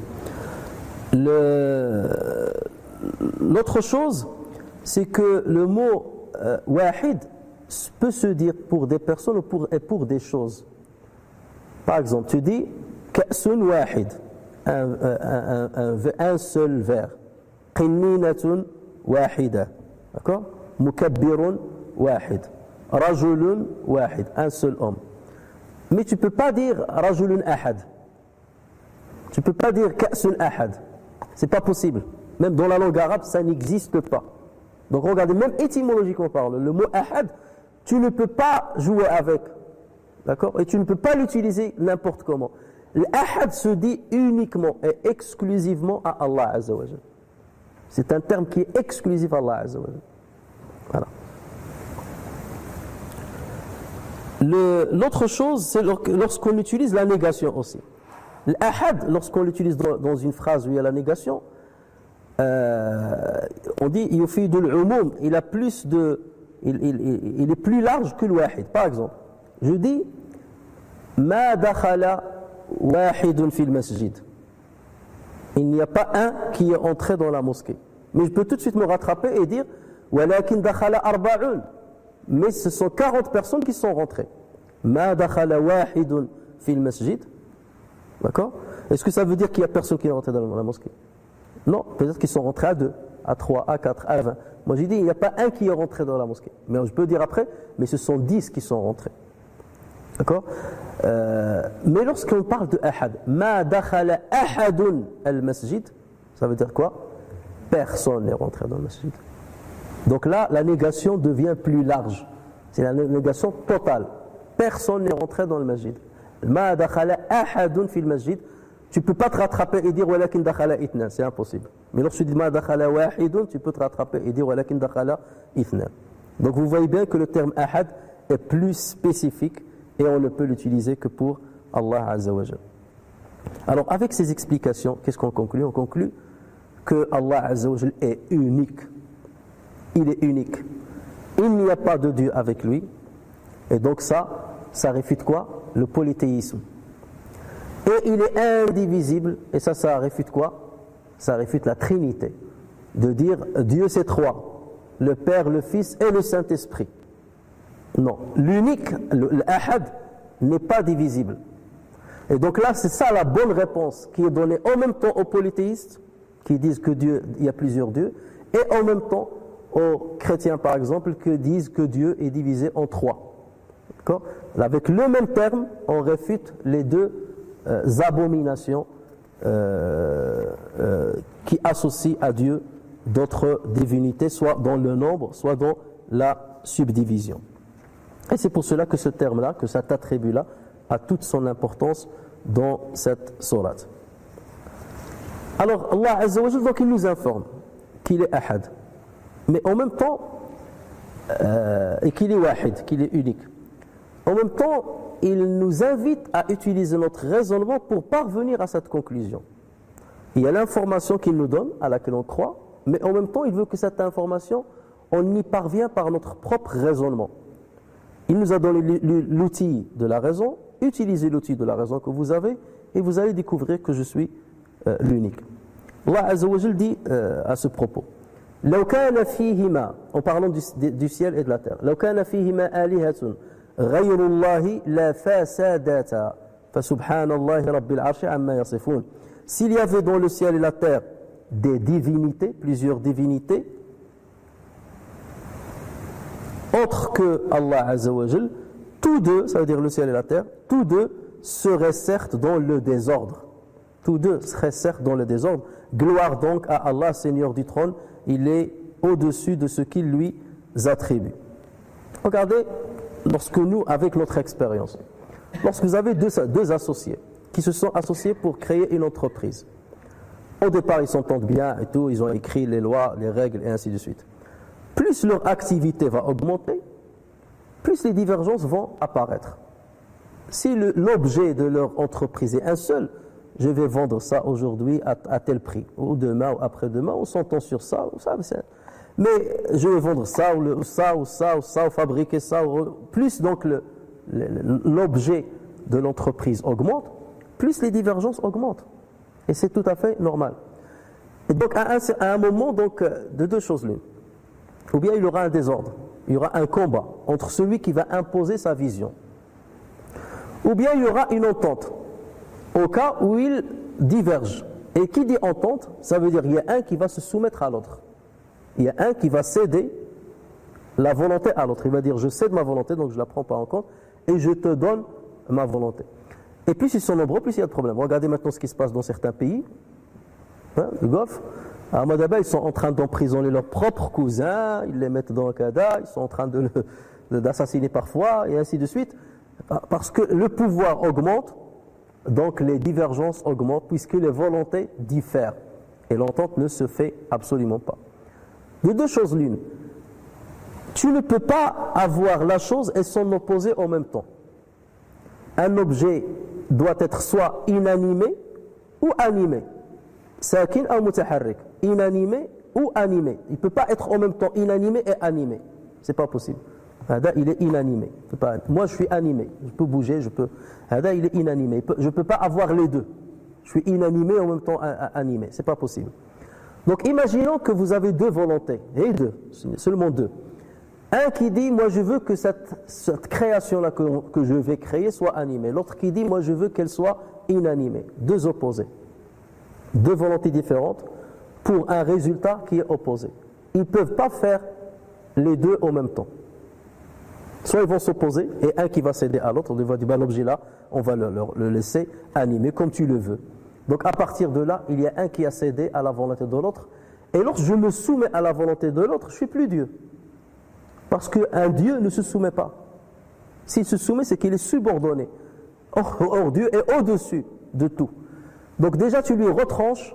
Le, l'autre chose, c'est que le mot euh, wahid peut se dire pour des personnes ou pour, et pour des choses. Par exemple, tu dis ka'sun wahid, un, un, un, un, un seul verre. Qinninatun wahida. D'accord? Mukabbirun wahid. Rajulun wahid, un seul homme. Mais tu ne peux pas dire rajulun ahad. Tu ne peux pas dire ka'sun ahad. C'est pas possible. Même dans la langue arabe, ça n'existe pas. Donc regardez, même étymologiquement parlant, le mot ahad, tu ne peux pas jouer avec. D'accord? Et tu ne peux pas l'utiliser n'importe comment. L'ahad se dit uniquement et exclusivement à Allah Azza wa Jalla. C'est un terme qui est exclusif à Allah Azza wa Jalla. Voilà. Le, l'autre chose, c'est lorsqu'on utilise la négation aussi. L'ahad, lorsqu'on l'utilise dans, dans une phrase où il y a la négation, euh, on dit yufidul umum, il a plus de, il, il, il, il est plus large que le wahid. Par exemple, je dis ma dakhala wahidun fil masjid. Il n'y a pas un qui est entré dans la mosquée. Mais je peux tout de suite me rattraper et dire walakin dakhala arba'un. Mais ce sont quarante personnes qui sont rentrées. Ma dakhala wahidun fil masjid. D'accord? Est-ce que ça veut dire qu'il n'y a personne qui est rentré dans la mosquée? Non, peut-être qu'ils sont rentrés à deux, à trois, à quatre, à vingt. Moi j'ai dit, il n'y a pas un qui est rentré dans la mosquée. Mais je peux dire après, mais ce sont dix qui sont rentrés. D'accord? euh, Mais lorsqu'on parle de ahad, ma dakhala ahadun al-masjid, ça veut dire quoi? Personne n'est rentré dans le masjid. Donc là, la négation devient plus large. C'est la négation totale. Personne n'est rentré dans le masjid. Ma dakhala ahadun fil masjid. Tu ne peux pas te rattraper et dire walakin dakhala ithnan. C'est impossible. Mais lorsque tu dis ma dakhala wahidun, tu peux te rattraper et dire walakin dakhala ithnan. Donc vous voyez bien que le terme ahad est plus spécifique et on ne peut l'utiliser que pour Allah Azza wa Jal. Alors avec ces explications, qu'est-ce qu'on conclut? On conclut que Allah Azza wa Jal est unique. Il est unique. Il n'y a pas de Dieu avec lui. Et donc ça, ça réfute quoi? Le polythéisme. Et il est indivisible. Et ça, ça réfute quoi? Ça réfute la Trinité. De dire Dieu c'est trois. Le Père, le Fils et le Saint-Esprit. Non. L'unique, l'ahad, n'est pas divisible. Et donc là, c'est ça la bonne réponse qui est donnée en même temps aux polythéistes qui disent que Dieu, il y a plusieurs dieux, et en même temps aux chrétiens par exemple qui disent que Dieu est divisé en trois. D'accord ? Avec le même terme, on réfute les deux euh, abominations euh, euh, qui associent à Dieu d'autres divinités, soit dans le nombre, soit dans la subdivision. Et c'est pour cela que ce terme-là, que cet attribut-là, a toute son importance dans cette sourate. Alors, Allah Azza wa Jalla, donc, il nous informe qu'il est ahad, mais en même temps, euh, et qu'il est wahid, qu'il est unique. En même temps, il nous invite à utiliser notre raisonnement pour parvenir à cette conclusion. Il y a l'information qu'il nous donne, à laquelle on croit, mais en même temps, il veut que cette information, on y parvient par notre propre raisonnement. Il nous a donné l'outil de la raison. Utilisez l'outil de la raison que vous avez et vous allez découvrir que je suis euh, l'unique. Allah Azza wa Jal dit euh, à ce propos, لو كان فيهما, en parlant du, du ciel et de la terre, لو كان فيهما آلهة غير الله لفسدتا فسبحان الله رب العرش عما يصفون. S'il y avait dans le ciel et la terre des divinités, plusieurs divinités, autres que Allah Azza wa Jal, tous deux, ça veut dire le ciel et la terre, tous deux seraient certes dans le désordre. Tous deux seraient certes dans le désordre. Gloire donc à Allah, Seigneur du trône, il est au-dessus de ce qu'il lui attribue. Regardez, lorsque nous, avec notre expérience, lorsque vous avez deux, deux associés qui se sont associés pour créer une entreprise, au départ ils s'entendent bien et tout, ils ont écrit les lois, les règles et ainsi de suite. Plus leur activité va augmenter, plus les divergences vont apparaître. Si le, l'objet de leur entreprise est un seul, je vais vendre ça aujourd'hui à, à tel prix, ou demain, ou après-demain, on s'entend sur ça, ou ça, c'est... mais je vais vendre ça, ou, le, ou ça, ou ça, ou ça, ou fabriquer ça. Ou... Plus donc le, le, l'objet de l'entreprise augmente, plus les divergences augmentent. Et c'est tout à fait normal. Et donc à un, à un moment, donc, de deux choses l'une. Ou bien il y aura un désordre, il y aura un combat entre celui qui va imposer sa vision. Ou bien il y aura une entente, au cas où ils divergent. Et qui dit entente, ça veut dire qu'il y a un qui va se soumettre à l'autre. Il y a un qui va céder la volonté à l'autre. Il va dire je cède ma volonté, donc je ne la prends pas en compte, et je te donne ma volonté. Et plus ils sont nombreux, plus il y a de problèmes. Regardez maintenant ce qui se passe dans certains pays, hein, le Golfe. À Madaba, ils sont en train d'emprisonner leurs propres cousins, ils les mettent dans le Qada, ils sont en train de le, d'assassiner parfois, et ainsi de suite. Parce que le pouvoir augmente, donc les divergences augmentent, puisque les volontés diffèrent. Et l'entente ne se fait absolument pas. De deux choses l'une. Tu ne peux pas avoir la chose et son opposé en même temps. Un objet doit être soit inanimé ou animé. Sakin ou mutaharrik. Inanimé ou animé. Il ne peut pas être en même temps inanimé et animé. C'est pas possible. Hada, il est inanimé. Pas... Moi, je suis animé. Je peux bouger, je peux. Hada, il est inanimé. Je ne peux pas avoir les deux. Je suis inanimé et en même temps animé. C'est pas possible. Donc, imaginons que vous avez deux volontés. Et deux, seulement deux. Un qui dit, moi, je veux que cette, cette création-là que, que je vais créer soit animée. L'autre qui dit, moi, je veux qu'elle soit inanimée. Deux opposés. Deux volontés différentes pour un résultat qui est opposé. Ils ne peuvent pas faire les deux en même temps. Soit ils vont s'opposer et un qui va céder à l'autre, on va dire ben, l'objet là, on va le, le, le laisser animer comme tu le veux. Donc à partir de là, il y a un qui a cédé à la volonté de l'autre Et lorsque je me soumets à la volonté de l'autre, je ne suis plus Dieu. Parce qu'un Dieu ne se soumet pas. S'il se soumet, c'est qu'il est subordonné. Or, or Dieu est au-dessus de tout. Donc déjà, tu lui retranches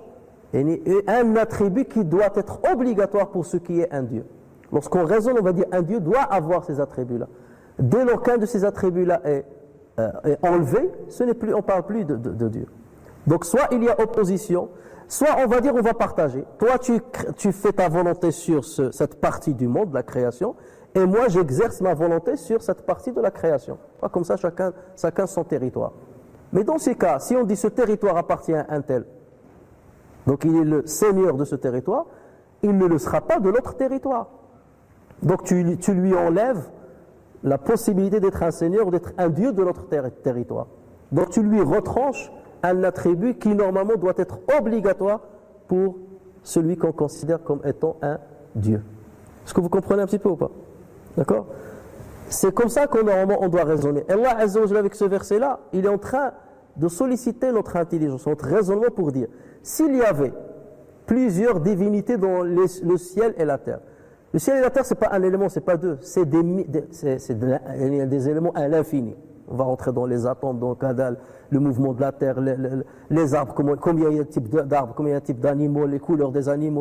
un attribut qui doit être obligatoire pour ce qui est un Dieu. Lorsqu'on raisonne, on va dire un Dieu doit avoir ces attributs-là. Dès lors qu'un de ces attributs-là est, euh, est enlevé, ce n'est plus, on ne parle plus de, de, de Dieu. Donc soit il y a opposition, soit on va dire on va partager. Toi, tu, tu fais ta volonté sur ce, cette partie du monde, la création, et moi, j'exerce ma volonté sur cette partie de la création. Pas comme ça, chacun, chacun son territoire. Mais dans ces cas, si on dit ce territoire appartient à un tel, donc il est le seigneur de ce territoire, il ne le sera pas de l'autre territoire. Donc tu, tu lui enlèves la possibilité d'être un seigneur ou d'être un dieu de l'autre ter- territoire. Donc tu lui retranches un attribut qui normalement doit être obligatoire pour celui qu'on considère comme étant un dieu. Est-ce que vous comprenez un petit peu ou pas? D'accord? C'est comme ça qu'on normalement on doit raisonner. Et Allah Azza wa Jalla, avec ce verset-là, il est en train de solliciter notre intelligence, notre raisonnement pour dire, s'il y avait plusieurs divinités dans les, le ciel et la terre, le ciel et la terre, ce n'est pas un élément, ce n'est pas deux, c'est des, des, c'est, c'est de, il y a des éléments à l'infini. On va rentrer dans les atomes, dans le cadal, le mouvement de la terre, les, les, les arbres, comment, combien il y a de types d'arbres, combien il y a de types d'animaux, les couleurs des animaux.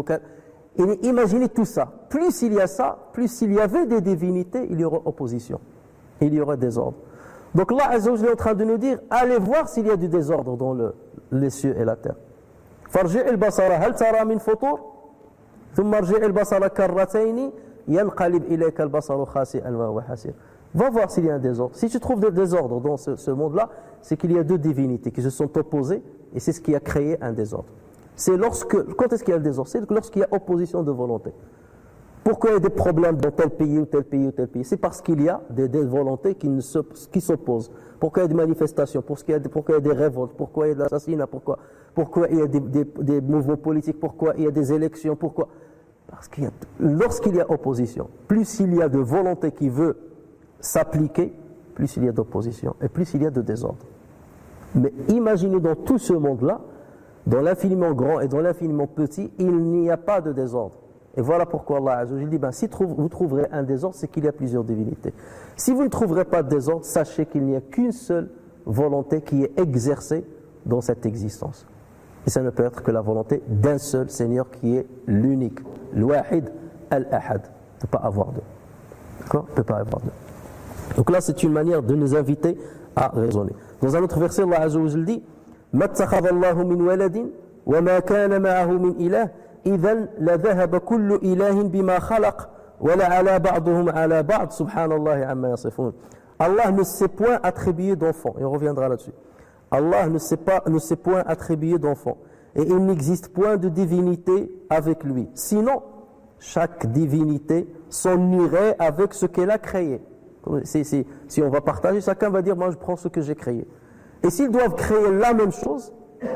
Et imaginez tout ça. Plus il y a ça, plus il y avait des divinités, il y aura opposition. Il y aura désordre. Donc là, Azza wa Jalla est en train de nous dire, allez voir s'il y a du désordre dans le, les cieux et la terre. Farji' al-basara hal tara min futur thumma arji' al-basara karratayn yanqalib ilayka al-basaru khasi'an wa huwa hasir. Va voir s'il y a un désordre. Si tu trouves des désordres dans ce, ce monde-là, c'est qu'il y a deux divinités qui se sont opposées et c'est ce qui a créé un désordre. C'est lorsque, quand est-ce qu'il y a le désordre? C'est lorsqu'il y a opposition de volonté. Pourquoi il y a des problèmes dans tel pays ou tel pays ou tel pays? C'est parce qu'il y a des, des volontés qui, ne se, qui s'opposent. Pourquoi il y a des manifestations? Pourquoi il y a des, pourquoi il y a des révoltes? Pourquoi il y a de l'assassinat? Pourquoi, pourquoi il y a des, des, des mouvements politiques? Pourquoi il y a des élections? Pourquoi? Parce qu'il y a, lorsqu'il y a opposition, plus il y a de volonté qui veut s'appliquer, plus il y a d'opposition et plus il y a de désordre. Mais imaginez dans tout ce monde-là, dans l'infiniment grand et dans l'infiniment petit, il n'y a pas de désordre. Et voilà pourquoi Allah Azza wa Jalla dit, ben, si trouve, vous trouverez un désordre, c'est qu'il y a plusieurs divinités. Si vous ne trouverez pas de désordre, sachez qu'il n'y a qu'une seule volonté qui est exercée dans cette existence. Et ça ne peut être que la volonté d'un seul Seigneur qui est l'unique, l'Wahid al-Ahad. Il ne peut pas avoir deux. D'accord? Il ne peut pas avoir deux. Donc là, c'est une manière de nous inviter à raisonner. Dans un autre verset, Allah Azza wa Jalla dit, ما اتخذ الله من ولد وما كان معه من إله إذن لذهب كل إله بما خلق ولعلى بعضهم على بعض سبحان الله عما يصفون. Allah ne s'est point attribué d'enfant, et on reviendra là-dessus. Allah ne s'est pas, ne s'est point attribué d'enfant, et il n'existe point de divinité avec lui. Sinon, chaque divinité s'en irait avec ce qu'elle a créé. Si, si, si on va partager, chacun va dire, moi je prends ce que j'ai créé. Et s'ils doivent créer la même chose,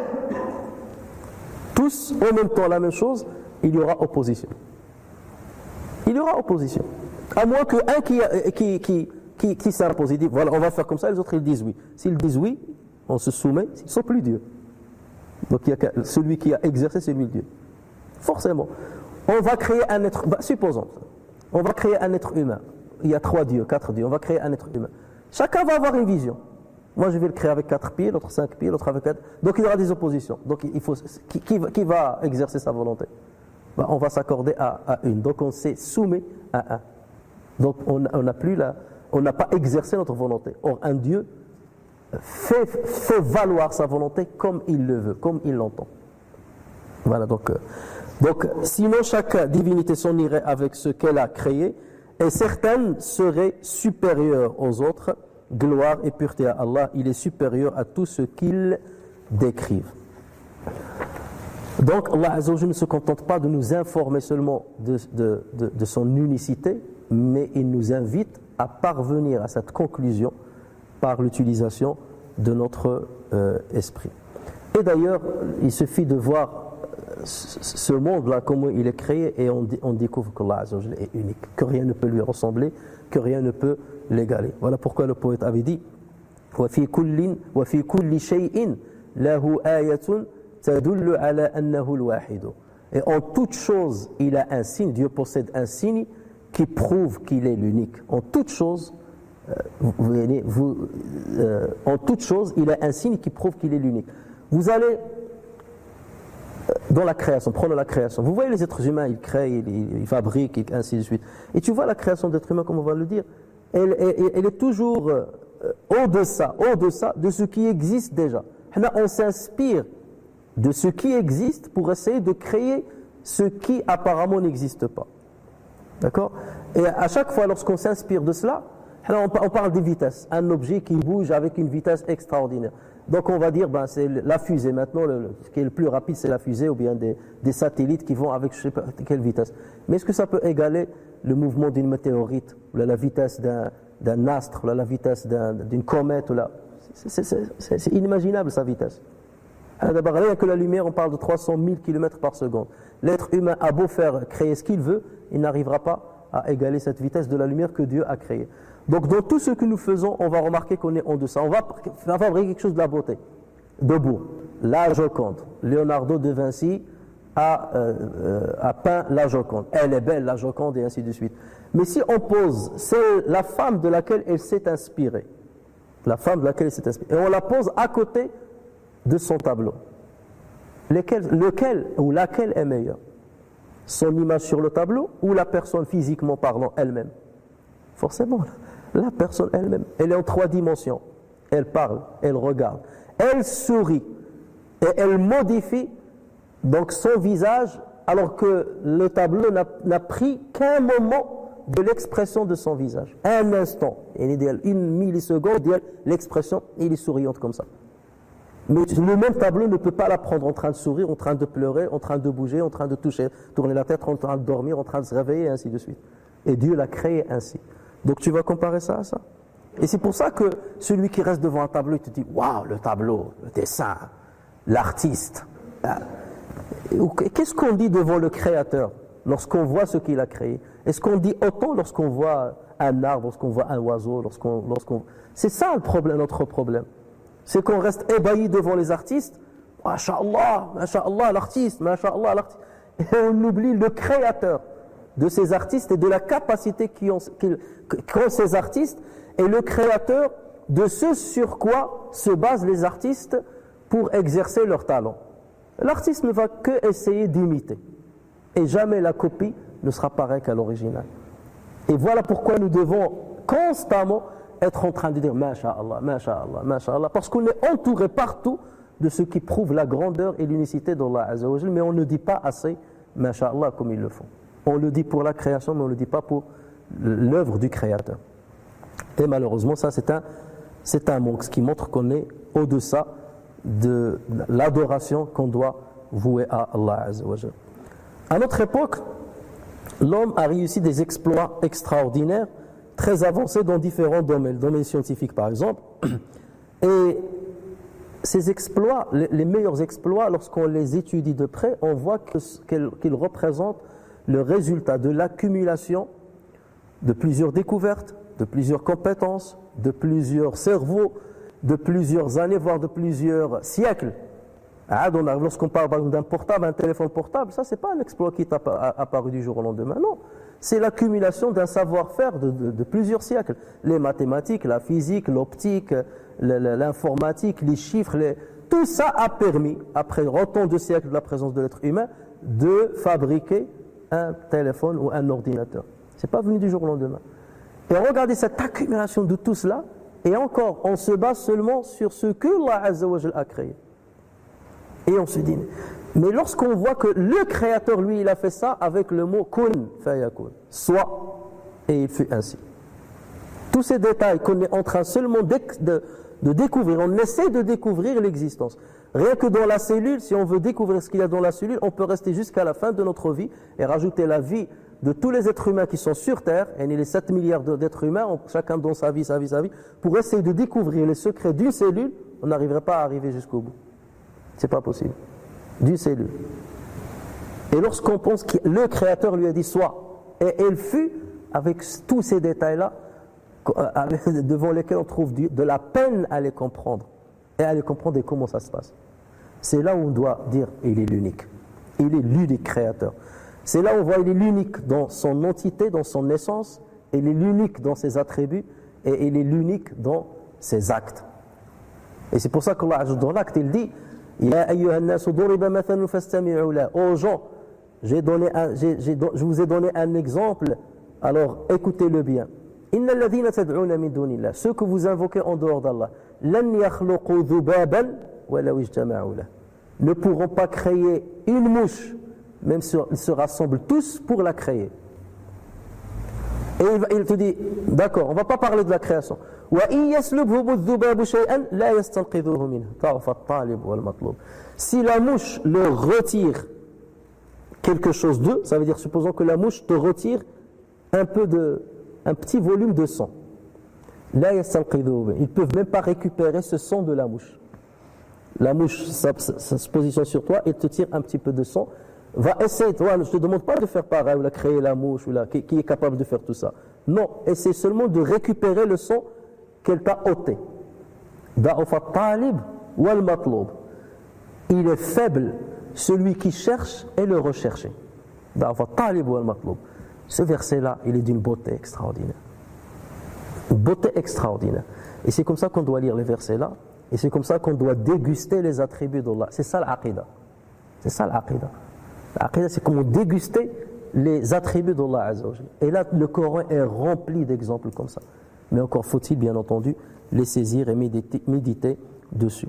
tous en même temps la même chose, il y aura opposition. Il y aura opposition. À moins qu'un qui, qui, qui, qui, qui s'impose, il dit, voilà, on va faire comme ça, les autres ils disent oui. S'ils disent oui, on se soumet, ils ne sont plus Dieu. Donc il y a celui qui a exercé, c'est lui le Dieu. Forcément. On va créer un être, bah, supposons, on va créer un être humain. Il y a trois dieux, quatre dieux, on va créer un être humain. Chacun va avoir une vision. Moi, je vais le créer avec quatre pieds, l'autre cinq pieds, l'autre avec quatre. Donc, il y aura des oppositions. Donc, il faut, qui, qui, qui va exercer sa volonté? Ben, on va s'accorder à, à une. Donc, on s'est soumis à un. Donc, on n'a plus la, on n'a pas exercé notre volonté. Or, un Dieu fait, fait valoir sa volonté comme il le veut, comme il l'entend. Voilà. Donc, euh, donc, sinon, chaque divinité s'en irait avec ce qu'elle a créé, et certaines seraient supérieures aux autres. Gloire et pureté à Allah, il est supérieur à tout ce qu'ils décrivent. Donc Allah Azza wa Jalla ne se contente pas de nous informer seulement de, de, de, de son unicité, mais il nous invite à parvenir à cette conclusion par l'utilisation de notre euh, esprit. Et d'ailleurs, il suffit de voir ce monde-là, comment il est créé, et on, on découvre qu'Allah Azza wa Jalla est unique, que rien ne peut lui ressembler, que rien ne peut l'égaler. Voilà pourquoi le poète avait dit وَفِي كُلٍّ وَفِي كُلِّ شَيْءٍ لَهُ آيَةٌ تَدُلُّ عَلَى أَنَّهُ الْوَاحِدُ Et en toute chose, il a un signe, Dieu possède un signe qui prouve qu'il est l'unique. En toute chose, euh, vous, vous, vous, euh, en toute chose, il a un signe qui prouve qu'il est l'unique. Vous allez euh, dans la création, prenons la création. Vous voyez les êtres humains, ils créent, ils, ils fabriquent, et ainsi de suite. Et tu vois la création d'êtres humains, comme on va le dire, elle, elle, elle est toujours euh, au-deçà, au-deçà de ce qui existe déjà. Là, on s'inspire de ce qui existe pour essayer de créer ce qui apparemment n'existe pas. D'accord? Et à chaque fois, lorsqu'on s'inspire de cela, on parle des vitesses. Un objet qui bouge avec une vitesse extraordinaire. Donc on va dire, ben, c'est la fusée. Maintenant, le, le, ce qui est le plus rapide, c'est la fusée ou bien des, des satellites qui vont avec je ne sais pas quelle vitesse. Mais est-ce que ça peut égaler le mouvement d'une météorite, ou la, la vitesse d'un, d'un astre, ou la, la vitesse d'un, d'une comète ou la... c'est, c'est, c'est, c'est inimaginable sa vitesse. D'abord, rien que la lumière, on parle de trois cent mille kilomètres par seconde. L'être humain a beau faire créer ce qu'il veut, il n'arrivera pas à égaler cette vitesse de la lumière que Dieu a créée. Donc dans tout ce que nous faisons, on va remarquer qu'on est en deçà. On va fabriquer quelque chose de la beauté, de beau. La Joconde. Leonardo de Vinci a, euh, euh, a peint la Joconde. Elle est belle, la Joconde, et ainsi de suite. Mais si on pose, c'est la femme de laquelle elle s'est inspirée, la femme de laquelle elle s'est inspirée, et on la pose à côté de son tableau, lequel, lequel ou laquelle est meilleure? Son image sur le tableau ou la personne physiquement parlant elle-même? Forcément, la personne elle-même. Elle est en trois dimensions. Elle parle, elle regarde, elle sourit et elle modifie donc son visage, alors que le tableau n'a, n'a pris qu'un moment de l'expression de son visage. Un instant, une milliseconde, l'expression, il est souriante comme ça. Mais le même tableau ne peut pas la prendre en train de sourire, en train de pleurer, en train de bouger, en train de toucher, tourner la tête, en train de dormir, en train de se réveiller, et ainsi de suite. Et Dieu l'a créé ainsi. Donc tu vas comparer ça à ça. Et c'est pour ça que celui qui reste devant un tableau, il te dit « Waouh, le tableau, le dessin, l'artiste. » Qu'est-ce qu'on dit devant le Créateur lorsqu'on voit ce qu'il a créé? Est-ce qu'on dit autant lorsqu'on voit un arbre, lorsqu'on voit un oiseau, lorsqu'on, lorsqu'on... C'est ça le problème, notre problème. C'est qu'on reste ébahi devant les artistes. Masha'Allah, Masha'Allah l'artiste, Masha'Allah l'artiste. Et on oublie le créateur de ces artistes et de la capacité qu'ont, qu'ont ces artistes et le créateur de ce sur quoi se basent les artistes pour exercer leur talent. L'artiste ne va que essayer d'imiter. Et jamais la copie ne sera pareille qu'à l'original. Et voilà pourquoi nous devons constamment être en train de dire Masha'Allah, Masha'Allah, Masha'Allah, parce qu'on est entouré partout de ce qui prouve la grandeur et l'unicité d'Allah Azza wa Jal, mais on ne dit pas assez Masha'Allah comme ils le font. On le dit pour la création, mais on ne le dit pas pour l'œuvre du Créateur. Et malheureusement, ça c'est un, c'est un manque, ce qui montre qu'on est au-deçà de l'adoration qu'on doit vouer à Allah Azza wa Jal. À notre époque, l'homme a réussi des exploits extraordinaires, très avancés dans différents domaines, domaines scientifiques par exemple. Et ces exploits, les, les meilleurs exploits, lorsqu'on les étudie de près, on voit que, qu'ils, qu'ils représentent le résultat de l'accumulation de plusieurs découvertes, de plusieurs compétences, de plusieurs cerveaux, de plusieurs années, voire de plusieurs siècles. Ah, donc, lorsqu'on parle d'un portable, un téléphone portable, ça c'est pas un exploit qui est apparu du jour au lendemain, non. C'est l'accumulation d'un savoir-faire de, de, de plusieurs siècles. Les mathématiques, la physique, l'optique, l'informatique, les chiffres, les... tout ça a permis, après autant de siècles de la présence de l'être humain, de fabriquer un téléphone ou un ordinateur. C'est pas venu du jour au lendemain. Et regardez cette accumulation de tout cela, et encore, on se base seulement sur ce que Allah Azza wa Jal a créé. Et on se dit, mais lorsqu'on voit que le Créateur, lui, il a fait ça avec le mot kun fayakun, soit, et il fut ainsi. Tous ces détails qu'on est en train seulement de, de, de découvrir, on essaie de découvrir l'existence. Rien que dans la cellule, si on veut découvrir ce qu'il y a dans la cellule, on peut rester jusqu'à la fin de notre vie et rajouter la vie de tous les êtres humains qui sont sur Terre, et les sept milliards d'êtres humains, chacun dans sa vie, sa vie, sa vie, pour essayer de découvrir les secrets d'une cellule, on n'arriverait pas à arriver jusqu'au bout. C'est pas possible. D'une cellule. Et lorsqu'on pense que le Créateur lui a dit soit, et elle fut, avec tous ces détails-là, devant lesquels on trouve de la peine à les comprendre, et à les comprendre et comment ça se passe. C'est là où on doit dire il est l'unique. Il est l'unique créateur. C'est là où on voit qu'il est l'unique dans son entité, dans son essence, il est l'unique dans ses attributs, et il est l'unique dans ses actes. Et c'est pour ça qu'Allah ajoute dans l'acte, il dit Ya ayyuhan nasu duriba mathalun fastami'u lahu. Aux gens, j'ai donné un, j'ai, j'ai, je vous ai donné un exemple, alors écoutez-le bien. Inna alladhina tad'una min dunillah, ceux que vous invoquez en dehors d'Allah, lan yakhluqu dhubaban walaw ijtama'u lahu, ne pourront pas créer une mouche, même si ils se rassemblent tous pour la créer. Et il, va, il te dit, d'accord, on ne va pas parler de la création. Si la mouche leur retire quelque chose d'eux, ça veut dire, supposons que la mouche te retire un peu de, un petit volume de sang. Ils ne peuvent même pas récupérer ce sang de la mouche. La mouche, ça, ça, ça se positionne sur toi et te tire un petit peu de sang. Va essayer, toi, je ne te demande pas de faire pareil, ou la créer la mouche, ou la, qui, qui est capable de faire tout ça. Non, essaie seulement de récupérer le sang qu'elle t'a ôté. Da'ufa talib wal matloub. Il est faible, celui qui cherche et le recherché. Da'ufa talib wal matloub. Ce verset-là, il est d'une beauté extraordinaire. Une beauté extraordinaire. Et c'est comme ça qu'on doit lire les versets-là, et c'est comme ça qu'on doit déguster les attributs d'Allah. C'est ça l'aqida. C'est ça l'aqida. L'aqida, c'est comment déguster les attributs d'Allah Azza wa Jalla. Et là, le Coran est rempli d'exemples comme ça. Mais encore faut-il, bien entendu, les saisir et méditer, méditer dessus.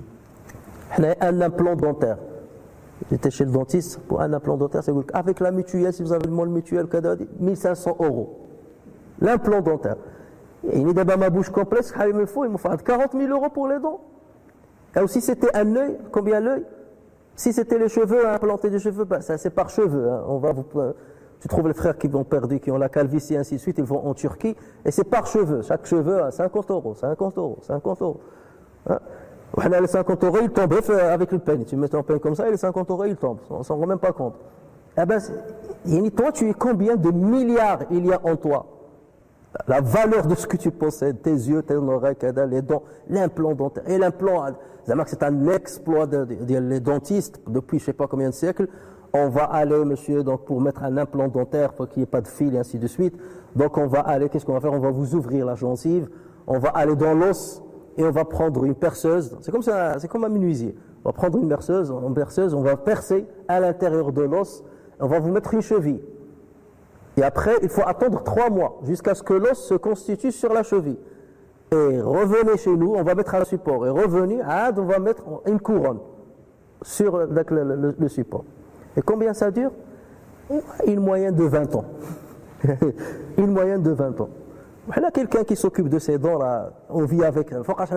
Un implant dentaire. J'étais chez le dentiste, pour un implant dentaire, c'est avec la mutuelle, si vous avez le mot mutuel, mille cinq cents euros. L'implant dentaire. Et il est d'abord ma bouche complexe, il me faut, il me faut quarante mille euros pour les dents. Et aussi, c'était un œil, combien l'œil? Si c'était les cheveux, implanter des cheveux, ben ça, c'est par cheveux. Hein. On va vous, tu trouves les frères qui ont perdu, qui ont la calvitie, et ainsi de suite, ils vont en Turquie, et c'est par cheveux. Chaque cheveu, cinquante euros, cinquante euros, cinquante euros. Hein. Les cinquante euros, ils tombent avec le peigne. Tu mets ton peigne comme ça, et les cinquante euros, ils tombent. On ne s'en rend même pas compte. Eh ben, toi, tu es combien de milliards il y a en toi? La valeur de ce que tu possèdes, tes yeux, tes oreilles, les dents, l'implant dentaire. Et l'implant, c'est un exploit des de, de, de, dentistes depuis je ne sais pas combien de siècles. On va aller, monsieur, donc pour mettre un implant dentaire, pour qu'il n'y ait pas de fil et ainsi de suite. Donc on va aller, qu'est-ce qu'on va faire? On va vous ouvrir la gencive, on va aller dans l'os et on va prendre une perceuse. C'est comme ça, c'est comme un menuisier. On va prendre une perceuse, une perceuse, on va percer à l'intérieur de l'os, on va vous mettre une cheville. Et après, il faut attendre trois mois jusqu'à ce que l'os se constitue sur la cheville. Et revenez chez nous, on va mettre un support. Et revenu, on va mettre une couronne sur le, le, le, le support. Et combien ça dure? Une moyenne de vingt ans. Une moyenne de vingt ans. Il y a quelqu'un qui s'occupe de ses dents, là, on vit avec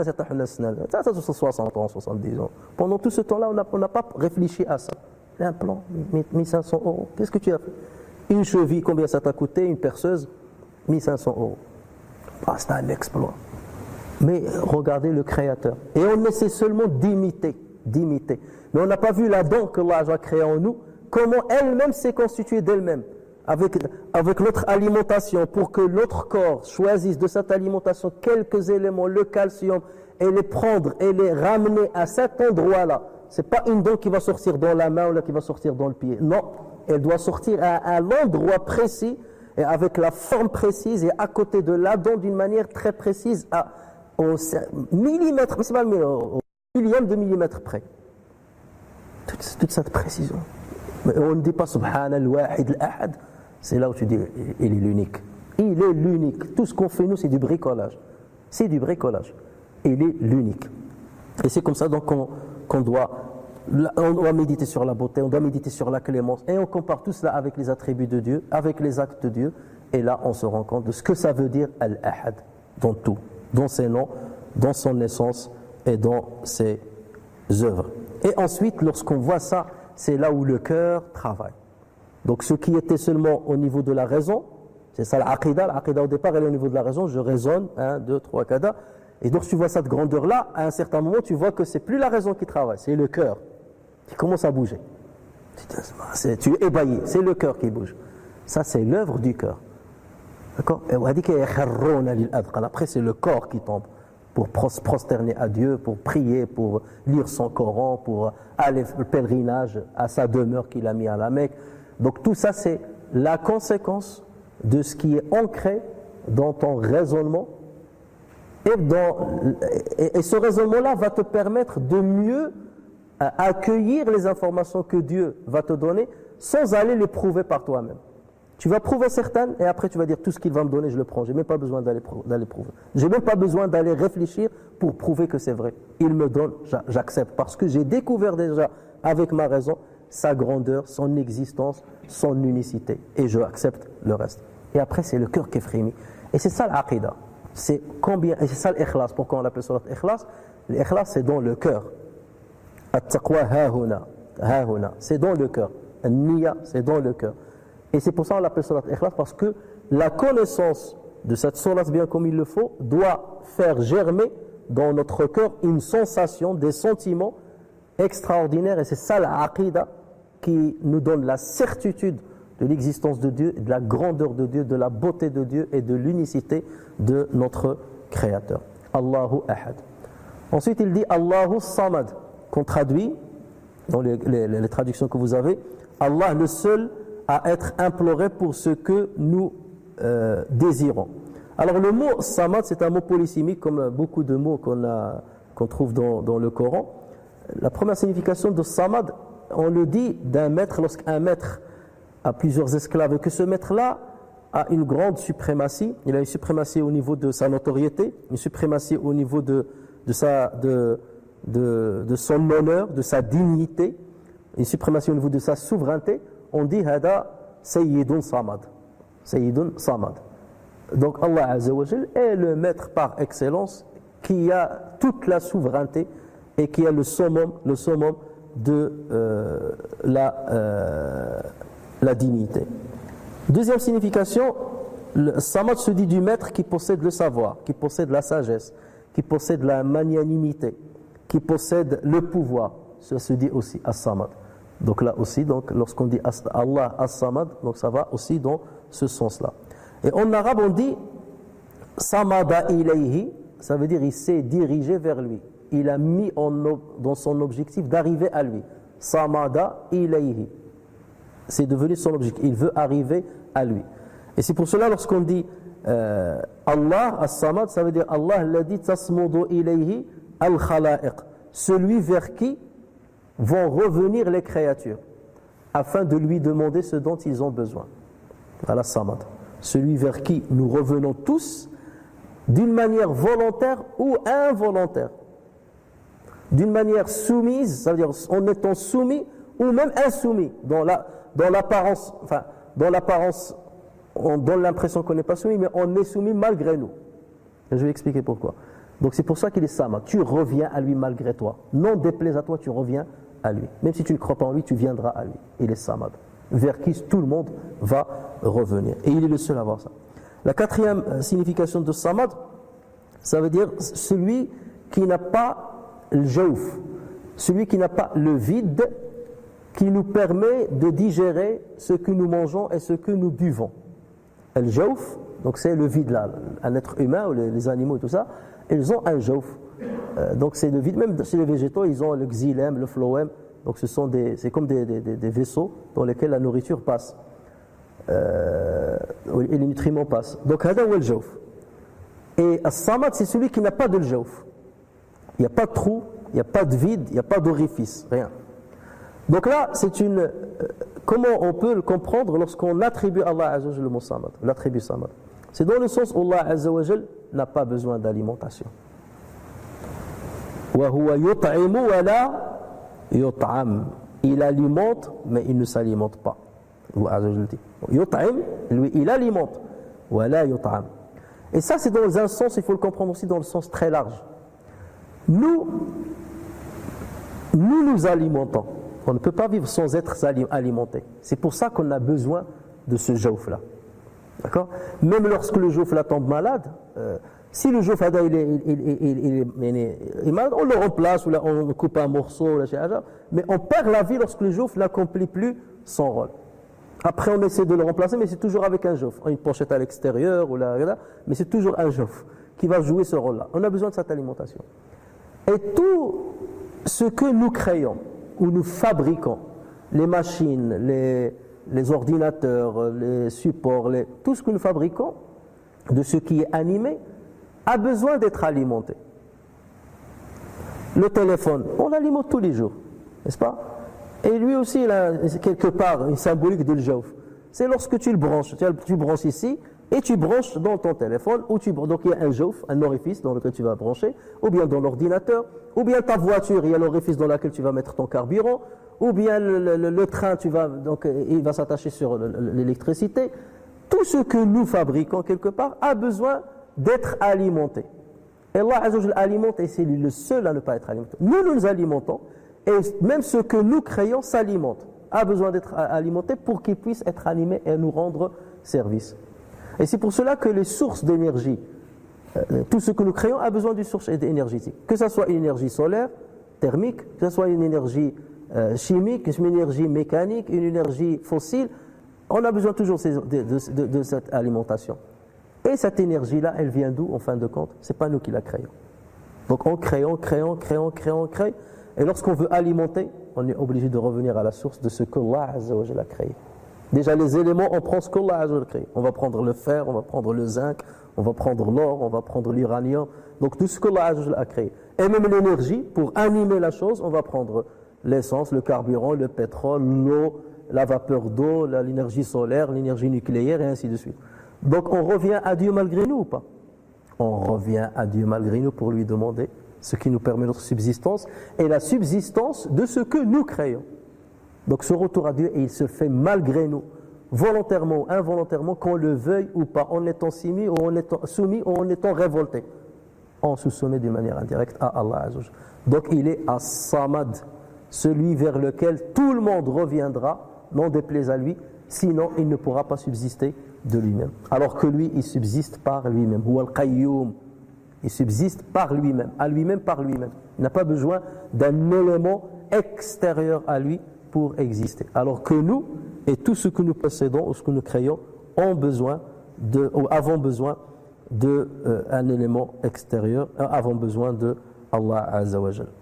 soixante ans, soixante-dix ans. Pendant tout ce temps-là, on n'a pas réfléchi à ça. L'implant, mille cinq cents euros. Qu'est-ce que tu as fait? Une cheville, combien ça t'a coûté? Une perceuse, mille cinq cents euros. Ah, c'est un exploit. Mais regardez le Créateur. Et on essaie seulement d'imiter, d'imiter. Mais on n'a pas vu la dent que Allah a créée en nous, comment elle-même s'est constituée d'elle-même. Avec, avec notre alimentation, pour que notre corps choisisse de cette alimentation quelques éléments, le calcium, et les prendre et les ramener à cet endroit-là. Ce n'est pas une dent qui va sortir dans la main ou là qui va sortir dans le pied. Non. Elle doit sortir à, à l'endroit précis et avec la forme précise et à côté de la dent d'une manière très précise à, au millimètre, c'est pas le au millième de millimètre près. Toute, toute cette précision. Mais on ne dit pas Subhana al-Wahid al-Ahad. C'est là où tu dis il est l'unique. Il est l'unique. Tout ce qu'on fait nous, c'est du bricolage. C'est du bricolage. Il est l'unique. Et c'est comme ça donc qu'on, qu'on doit. On doit méditer sur la beauté, on doit méditer sur la clémence, et on compare tout cela avec les attributs de Dieu, avec les actes de Dieu, et là on se rend compte de ce que ça veut dire Al-Ahad, dans tout, dans ses noms, dans son essence et dans ses œuvres. Et ensuite, lorsqu'on voit ça, c'est là où le cœur travaille. Donc ce qui était seulement au niveau de la raison, c'est ça l'aqida, l'aqida au départ elle est au niveau de la raison, je raisonne, un, deux, trois, kada, et donc tu vois cette grandeur-là, à un certain moment tu vois que c'est plus la raison qui travaille, c'est le cœur. qui commence à bouger. C'est, tu es ébahi, c'est le cœur qui bouge. Ça, c'est l'œuvre du cœur. D'accord ? Après, c'est le corps qui tombe. pour se prosterner à Dieu, pour prier, pour lire son Coran, pour aller le pèlerinage à sa demeure qu'il a mis à la Mecque. Donc tout ça, c'est la conséquence de ce qui est ancré dans ton raisonnement. Et, dans, et, et ce raisonnement-là va te permettre de mieux accueillir les informations que Dieu va te donner sans aller les prouver par toi-même. Tu vas prouver certaines et après tu vas dire tout ce qu'il va me donner, je le prends. Je n'ai même pas besoin d'aller, d'aller prouver. Je n'ai même pas besoin d'aller réfléchir pour prouver que c'est vrai. Il me donne, j'accepte parce que j'ai découvert déjà avec ma raison sa grandeur, son existence, son unicité. Et je accepte le reste. Et après c'est le cœur qui est frémi. Et c'est ça l'aqida. C'est combien, et c'est ça l'ikhlas. Pourquoi on l'appelle surat ikhlas? L'ikhlas c'est dans le cœur. At-taqwa hahuna, hahuna, c'est dans le cœur. Al-niya, c'est dans le cœur. Et c'est pour ça qu'on l'appelle surat ikhlas, parce que la connaissance de cette sourate bien comme il le faut doit faire germer dans notre cœur une sensation, des sentiments extraordinaires. Et c'est ça l'aqida qui nous donne la certitude de l'existence de Dieu, de la grandeur de Dieu, de la beauté de Dieu et de l'unicité de notre Créateur. Allahu Ahad. Ensuite il dit Allahu Samad, qu'on traduit dans les, les, les traductions que vous avez, Allah le seul à être imploré pour ce que nous euh, désirons. Alors le mot Samad, c'est un mot polysémique comme beaucoup de mots qu'on, a, qu'on trouve dans, dans le Coran. La première signification de Samad, on le dit d'un maître lorsqu'un maître a plusieurs esclaves et que ce maître-là a une grande suprématie. Il a une suprématie au niveau de sa notoriété, une suprématie au niveau de, de, sa, de, de, de son honneur, de sa dignité, une suprématie au niveau de sa souveraineté. On dit Hada Sayyidun Samad. Sayyidun Samad. Donc Allah Azza wa Jal est le maître par excellence qui a toute la souveraineté et qui a le summum, le summum de euh, la, euh, la dignité. Deuxième signification, le Samad se dit du maître qui possède le savoir, qui possède la sagesse, qui possède la magnanimité, qui possède le pouvoir. Ça se dit aussi As-Samad. Donc là aussi, donc, lorsqu'on dit Allah As-Samad, donc ça va aussi dans ce sens-là. Et en arabe, on dit Samada ilayhi, ça veut dire il s'est dirigé vers lui. Il a mis en, dans son objectif d'arriver à lui. Samada ilayhi. C'est devenu son objectif. Il veut arriver à lui. Et c'est pour cela, lorsqu'on dit euh, Allah As-Samad, ça veut dire Allah l'a dit tasmudu ilayhi al-khalaiq. Celui vers qui vont revenir les créatures afin de lui demander ce dont ils ont besoin. Voilà Samad. Celui vers qui nous revenons tous d'une manière volontaire ou involontaire. D'une manière soumise, ça veut dire en étant soumis ou même insoumis. Dans, la, dans l'apparence, enfin, dans l'apparence, on donne l'impression qu'on n'est pas soumis, mais on est soumis malgré nous. Et je vais expliquer pourquoi. Donc c'est pour ça qu'il est Samad. Tu reviens à lui malgré toi. Non déplaise à toi, tu reviens à lui. Même si tu ne crois pas en lui, tu viendras à lui. Il est Samad. Vers qui tout le monde va revenir. Et il est le seul à avoir ça. La quatrième signification de Samad, ça veut dire celui qui n'a pas le jawf, celui qui n'a pas le vide qui nous permet de digérer ce que nous mangeons et ce que nous buvons. Le jawf, donc c'est le vide là. Un être humain ou les, les animaux et tout ça, ils ont un jawf. Euh, donc c'est le vide. Même chez les végétaux, ils ont le xylème, le phloème. Donc ce sont des, c'est comme des, des, des vaisseaux dans lesquels la nourriture passe euh, et les nutriments passent. Donc hada wa al-jawf. Et as-samad, c'est celui qui n'a pas de jawf. Il n'y a pas de trou, il n'y a pas de vide, il n'y a pas d'orifice, rien. Donc là, c'est une. Euh, comment on peut le comprendre lorsqu'on attribue à Allah Azza wa Jal le mot samad, l'attribut samad? C'est dans le sens où Allah Azza wa Jal n'a pas besoin d'alimentation. Wa huwa yut'imu wa la yut'am. Il alimente, mais il ne s'alimente pas. Allah Azza wa Jal dit. Yut'im, lui, il alimente. Wa la yut'am. Et ça, c'est dans un sens, il faut le comprendre aussi dans le sens très large. Nous, nous nous alimentons. On ne peut pas vivre sans être alimenté. C'est pour ça qu'on a besoin de ce jawf-là. D'accord ? Même lorsque le jawf-là tombe malade, euh, si le jawf il est, il, il, il, il, il, il est malade, on le remplace, ou là, on coupe un morceau, là, mais on perd la vie lorsque le jawf n'accomplit plus son rôle. Après, on essaie de le remplacer, mais c'est toujours avec un jawf. Une pochette à l'extérieur, ou là, là, mais c'est toujours un jawf qui va jouer ce rôle-là. On a besoin de cette alimentation. Et tout ce que nous créons, ou nous fabriquons, les machines, les, les ordinateurs, les supports, les, tout ce que nous fabriquons, de ce qui est animé, a besoin d'être alimenté. Le téléphone, on l'alimente tous les jours, n'est-ce pas? Et lui aussi, il a quelque part une symbolique de l'jaouf. C'est lorsque tu le branches, tu, tu branches ici, et tu branches dans ton téléphone, ou tu, donc il y a un jaouf, un orifice dans lequel tu vas brancher, ou bien dans l'ordinateur, ou bien ta voiture, il y a l'orifice dans lequel tu vas mettre ton carburant, ou bien le, le, le train, tu vas, donc, il va s'attacher sur l'électricité. Tout ce que nous fabriquons quelque part a besoin d'être alimenté. Et Allah Azza wa Jalla alimente, et c'est lui le seul à ne pas être alimenté. Nous, nous nous alimentons, et même ce que nous créons s'alimente, a besoin d'être alimenté pour qu'il puisse être animé et nous rendre service. Et c'est pour cela que les sources d'énergie, euh, tout ce que nous créons a besoin d'une source énergétique. Que ce soit une énergie solaire, thermique, que ce soit une énergie euh, chimique, une énergie mécanique, une énergie fossile, on a besoin toujours de, de, de, de cette alimentation. Et cette énergie-là, elle vient d'où en fin de compte? Ce n'est pas nous qui la créons. Donc on crée, on crée, on crée, on crée, on crée. Et lorsqu'on veut alimenter, on est obligé de revenir à la source de ce qu'Allah Azza wa Jalla a créé. Déjà les éléments, on prend ce qu'Allah Azza wa Jalla a créé. On va prendre le fer, on va prendre le zinc, on va prendre l'or, on va prendre l'uranium. Donc tout ce qu'Allah Azza wa Jalla a créé. Et même l'énergie, pour animer la chose, on va prendre l'essence, le carburant, le pétrole, l'eau, la vapeur d'eau, l'énergie solaire, l'énergie nucléaire et ainsi de suite. Donc on revient à Dieu malgré nous ou pas? On revient à Dieu malgré nous pour lui demander ce qui nous permet notre subsistance et la subsistance de ce que nous créons. Donc ce retour à Dieu, il se fait malgré nous, volontairement ou involontairement, qu'on le veuille ou pas, en étant soumis ou en étant, soumis, ou en étant révolté. On se soumet d'une manière indirecte à Allah Azza wa Jalla. Donc il est As-Samad, celui vers lequel tout le monde reviendra, n'en déplaise à lui, sinon il ne pourra pas subsister de lui-même. Alors que lui, il subsiste par lui-même. Huwa al-Qayyum. Il subsiste par lui-même, à lui-même par lui-même. Il n'a pas besoin d'un élément extérieur à lui pour exister. Alors que nous, et tout ce que nous possédons, ou ce que nous créons, ont besoin de, ou avons besoin d'un euh, élément extérieur, euh, avons besoin de Allah Azza wa Jalla.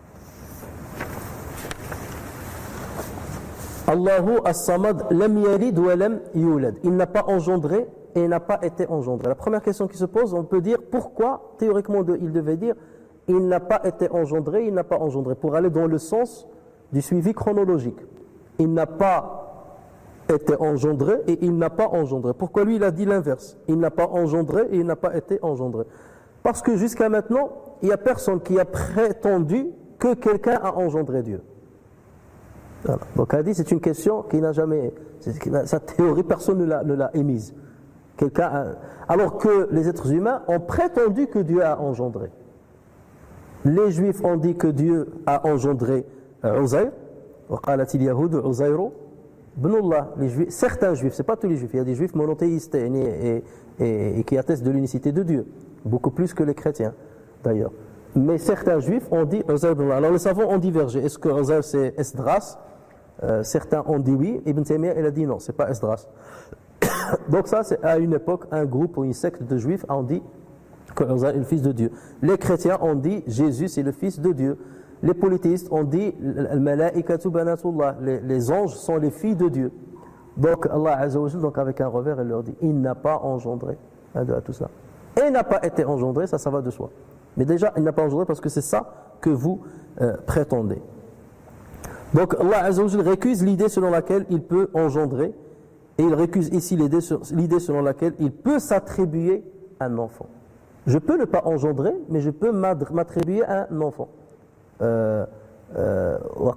Allahu as-Samad lam yalid wa lam yulad. Il n'a pas engendré et n'a pas été engendré. La première question qui se pose, on peut dire pourquoi, théoriquement il devait dire il n'a pas été engendré, il n'a pas engendré, pour aller dans le sens du suivi chronologique. Il n'a pas été engendré et il n'a pas engendré. Pourquoi lui il a dit l'inverse? Il n'a pas engendré et il n'a pas été engendré. Parce que jusqu'à maintenant, il n'y a personne qui a prétendu que quelqu'un a engendré Dieu. Voilà. Donc a dit c'est une question qui n'a jamais, sa théorie personne ne l'a, ne l'a émise. Quelqu'un a, alors que les êtres humains ont prétendu que Dieu a engendré. Les Juifs ont dit que Dieu a engendré Uzair. وقالت اليهود عزير بن الله. Les Juifs, certains Juifs, c'est pas tous les Juifs. Il y a des Juifs monothéistes et, et, et, et qui attestent de l'unicité de Dieu, beaucoup plus que les chrétiens d'ailleurs. Mais certains Juifs ont dit Uzair ibn Allah. Alors les savants ont divergé. Est-ce que Uzair c'est Esdras? Euh, certains ont dit oui, Ibn Taymiyyah il a dit non, c'est pas Esdras. Donc ça c'est à une époque un groupe ou une secte de juifs ont dit que Uzair est le fils de Dieu. Les chrétiens ont dit Jésus c'est le fils de Dieu. Les polythéistes ont dit Al-Malaikatu banatullah, les, les anges sont les filles de Dieu. Donc Allah Azza wa Jalla, donc avec un revers il leur dit il n'a pas engendré hein, de tout ça. Et il n'a pas été engendré, ça ça va de soi. Mais déjà il n'a pas engendré parce que c'est ça que vous euh, prétendez. Donc Allah Azza wa Jalla récuse l'idée selon laquelle il peut engendrer, et il récuse ici l'idée, l'idée selon laquelle il peut s'attribuer un enfant. Je peux ne pas engendrer, mais je peux m'attribuer un enfant. Euh, euh,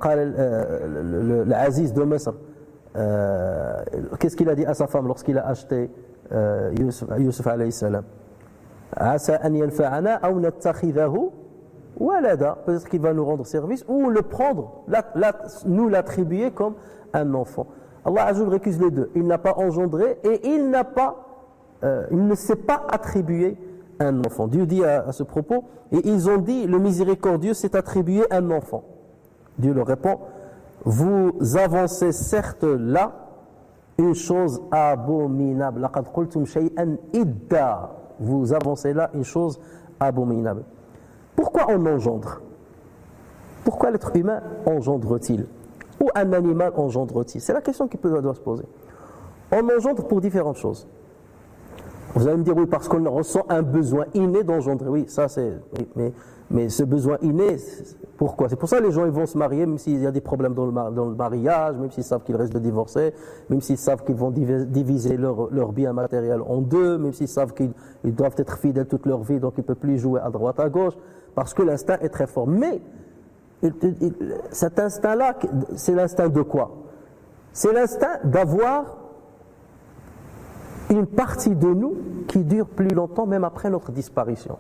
L'Aziz de Misr, euh, qu'est-ce qu'il a dit à sa femme lorsqu'il a acheté euh, Yusuf, Yusuf alayhi salam? Asa an yanfa'ana aw nattakhidahu walada, peut-être qu'il va nous rendre service ou le prendre, la, la, nous l'attribuer comme un enfant. Allah Azza wa Jalla récuse les deux. Il n'a pas engendré et il n'a pas, euh, il ne s'est pas attribué un enfant. Dieu dit à, à ce propos, et ils ont dit le miséricordieux s'est attribué un enfant. Dieu leur répond, vous avancez certes là une chose abominable. Laqad qultum shay'an idda. Vous avancez là une chose abominable. Pourquoi on engendre? Pourquoi l'être humain engendre-t-il? Ou un animal engendre-t-il? C'est la question qui peut, doit se poser. On engendre pour différentes choses. Vous allez me dire, oui, parce qu'on ressent un besoin inné d'engendrer. Oui, ça c'est... Oui, mais, mais ce besoin inné, pourquoi? C'est pour ça que les gens ils vont se marier, même s'il y a des problèmes dans le, mar- dans le mariage, même s'ils savent qu'ils risquent de divorcer, même s'ils savent qu'ils vont div- diviser leur, leur bien matériel en deux, même s'ils savent qu'ils ils doivent être fidèles toute leur vie, donc ils ne peuvent plus jouer à droite, à gauche, parce que l'instinct est très fort. Mais il, il, cet instinct-là, c'est l'instinct de quoi? C'est l'instinct d'avoir une partie de nous qui dure plus longtemps, même après notre disparition.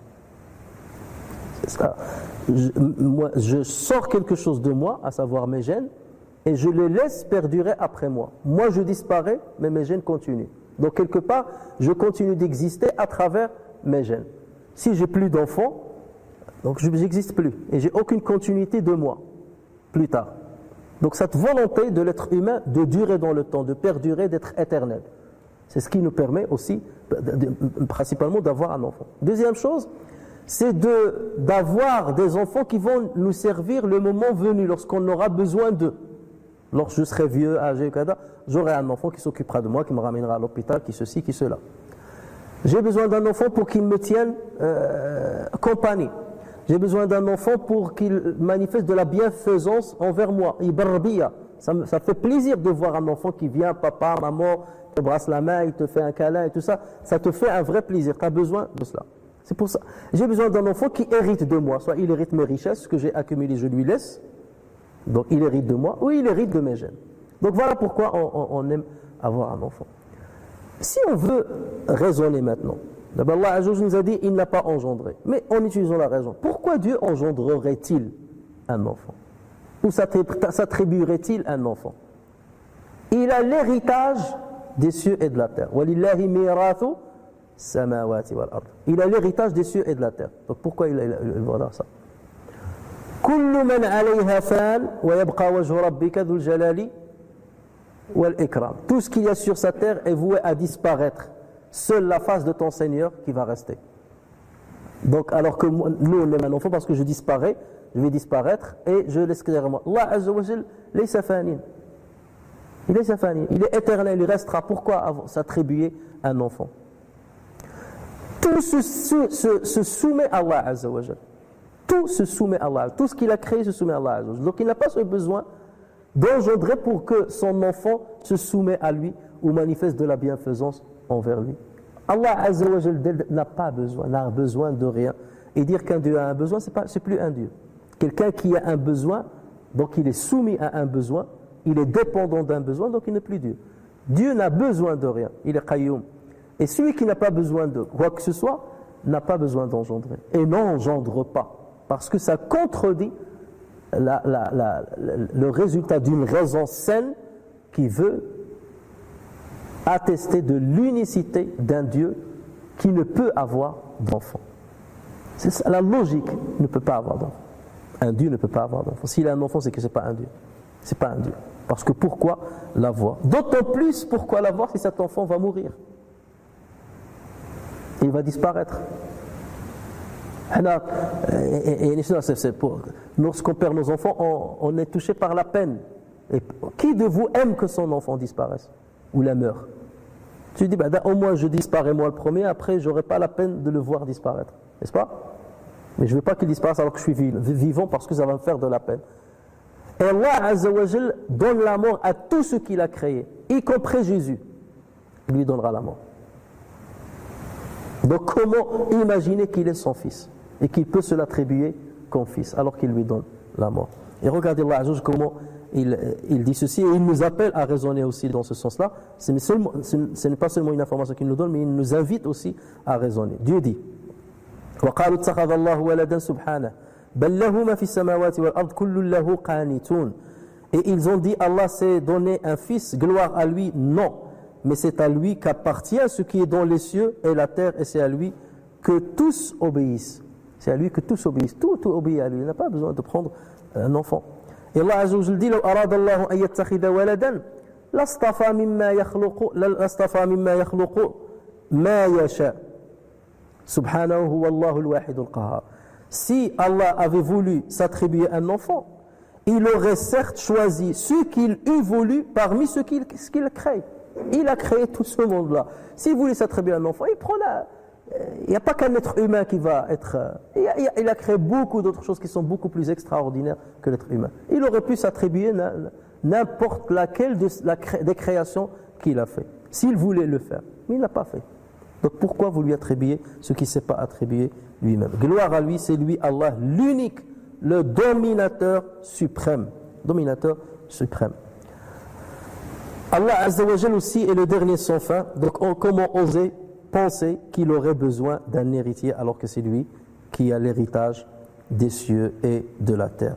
C'est ça. Je, moi, je sors quelque chose de moi, à savoir mes gènes, et je les laisse perdurer après moi. Moi, je disparais, mais mes gènes continuent. Donc, quelque part, je continue d'exister à travers mes gènes. Si j'ai plus d'enfants, donc je n'existe plus, et j'ai aucune continuité de moi, plus tard. Donc, cette volonté de l'être humain de durer dans le temps, de perdurer, d'être éternel. C'est ce qui nous permet aussi, de, de, principalement, d'avoir un enfant. Deuxième chose, c'est de, d'avoir des enfants qui vont nous servir le moment venu, lorsqu'on aura besoin d'eux. Lorsque je serai vieux, âgé, j'aurai un enfant qui s'occupera de moi, qui me ramènera à l'hôpital, qui ceci, qui cela. J'ai besoin d'un enfant pour qu'il me tienne euh, compagnie. J'ai besoin d'un enfant pour qu'il manifeste de la bienfaisance envers moi. Ibarbiya. Ça, me, ça fait plaisir de voir un enfant qui vient, papa, maman, te brasse la main, il te fait un câlin et tout ça. Ça te fait un vrai plaisir. Tu as besoin de cela. C'est pour ça. J'ai besoin d'un enfant qui hérite de moi. Soit il hérite mes richesses, ce que j'ai accumulé, je lui laisse. Donc il hérite de moi, ou il hérite de mes gènes. Donc voilà pourquoi on, on, on aime avoir un enfant. Si on veut raisonner maintenant, d'abord Allah Azza wa Jalla nous a dit il n'a pas engendré. Mais en utilisant la raison, pourquoi Dieu engendrerait-il un enfant? Ou s'attribuerait-il un enfant? Il a l'héritage des cieux et de la terre. Walillahi mirathu samawati wal ard. Il a l'héritage des cieux et de la terre. Donc pourquoi il a, il a, il a voilà ça? Kullu man alayha fan wa yabqa wajhu rabbika dhul jalali wal ikram. Tout ce qu'il y a sur sa terre est voué à disparaître. Seule la face de ton Seigneur qui va rester. Donc alors que moi, nous on aime un enfant parce que je disparais, je vais disparaître et je laisse derrière moi. Allah Azza wa Jal laysa fanin. Il est fanin, il est éternel, il restera. Pourquoi s'attribuer un enfant? Tout se, se, se, se soumet à Allah Azza wa Jal. Tout se soumet à Allah. Tout ce qu'il a créé se soumet à Allah Azza wa Jal. Donc il n'a pas ce besoin d'engendrer pour que son enfant se soumet à lui ou manifeste de la bienfaisance envers lui. Allah Azza wa Jal n'a pas besoin, n'a besoin de rien. Et dire qu'un Dieu a un besoin, c'est pas, c'est plus un Dieu. Quelqu'un qui a un besoin, donc il est soumis à un besoin, il est dépendant d'un besoin, donc il n'est plus Dieu. Dieu n'a besoin de rien, il est qayyum. Et celui qui n'a pas besoin de quoi que ce soit, n'a pas besoin d'engendrer. Et n'engendre pas. Parce que ça contredit la, la, la, la, le résultat d'une raison saine qui veut attester de l'unicité d'un Dieu qui ne peut avoir d'enfant. C'est ça, la logique ne peut pas avoir d'enfant. Un Dieu ne peut pas avoir d'enfant. S'il a un enfant, c'est que ce n'est pas un Dieu. C'est pas un Dieu. Parce que pourquoi l'avoir? D'autant plus pourquoi l'avoir si cet enfant va mourir. Il va disparaître. Et, et, et c'est pour, lorsqu'on perd nos enfants, on, on est touché par la peine. Et qui de vous aime que son enfant disparaisse ou la meure? Tu dis, bah, au moins je disparais moi le premier, après je n'aurai pas la peine de le voir disparaître. N'est-ce pas? Mais je ne veux pas qu'il disparaisse alors que je suis vivant parce que ça va me faire de la peine. Et Allah Azza wa Jal donne la mort à tout ce qu'il a créé, y compris Jésus. Il lui donnera la mort. Donc comment imaginer qu'il est son fils et qu'il peut se l'attribuer comme fils alors qu'il lui donne la mort? Et regardez Allah Azza wa Jal comment il, il dit ceci et il nous appelle à raisonner aussi dans ce sens-là. Ce n'est pas seulement une information qu'il nous donne, mais il nous invite aussi à raisonner. Dieu dit وَقَالُوا اتَّخَذَ اللَّهُ وَلَدًا سُبْحَانَهُ بَلْ لَهُ مَا فِي السَّمَاوَاتِ وَالْأَرْضِ كُلٌّ لَهُ قَانِتُونَ. Et ils ont dit Allah s'est donné un fils, gloire à lui. Non, mais c'est à lui qu'appartient ce qui est dans les cieux et la terre, et c'est à lui que tous obéissent. C'est à lui que tous obéissent. Tout, tout obéit à lui. Il n'a pas besoin de prendre un enfant. Et Allah Azza wa Jalla dit: "Law arada Allahu an yattakhidha waladan, lastafa mimma yakhluqu, lastafa mimma yakhluqu ma yasha." Subhanahu wallahu al-wahid al-qahhar. Si Allah avait voulu s'attribuer un enfant, il aurait certes choisi ceux qu'il eût voulu parmi ceux qu'il, ce qu'il crée. Il a créé tout ce monde-là. S'il voulait s'attribuer un enfant, il prend la... Il n'y a pas qu'un être humain qui va être... Il a, il a créé beaucoup d'autres choses qui sont beaucoup plus extraordinaires que l'être humain. Il aurait pu s'attribuer n'importe laquelle de la, des créations qu'il a fait, s'il voulait le faire. Mais il ne l'a pas fait. Donc pourquoi vous lui attribuez ce qui ne s'est pas attribué lui-même? Gloire à lui, c'est lui, Allah, l'unique, le dominateur suprême. Dominateur suprême. Allah Azza wa Jal aussi est le dernier sans fin. Donc on, comment oser penser qu'il aurait besoin d'un héritier alors que c'est lui qui a l'héritage des cieux et de la terre.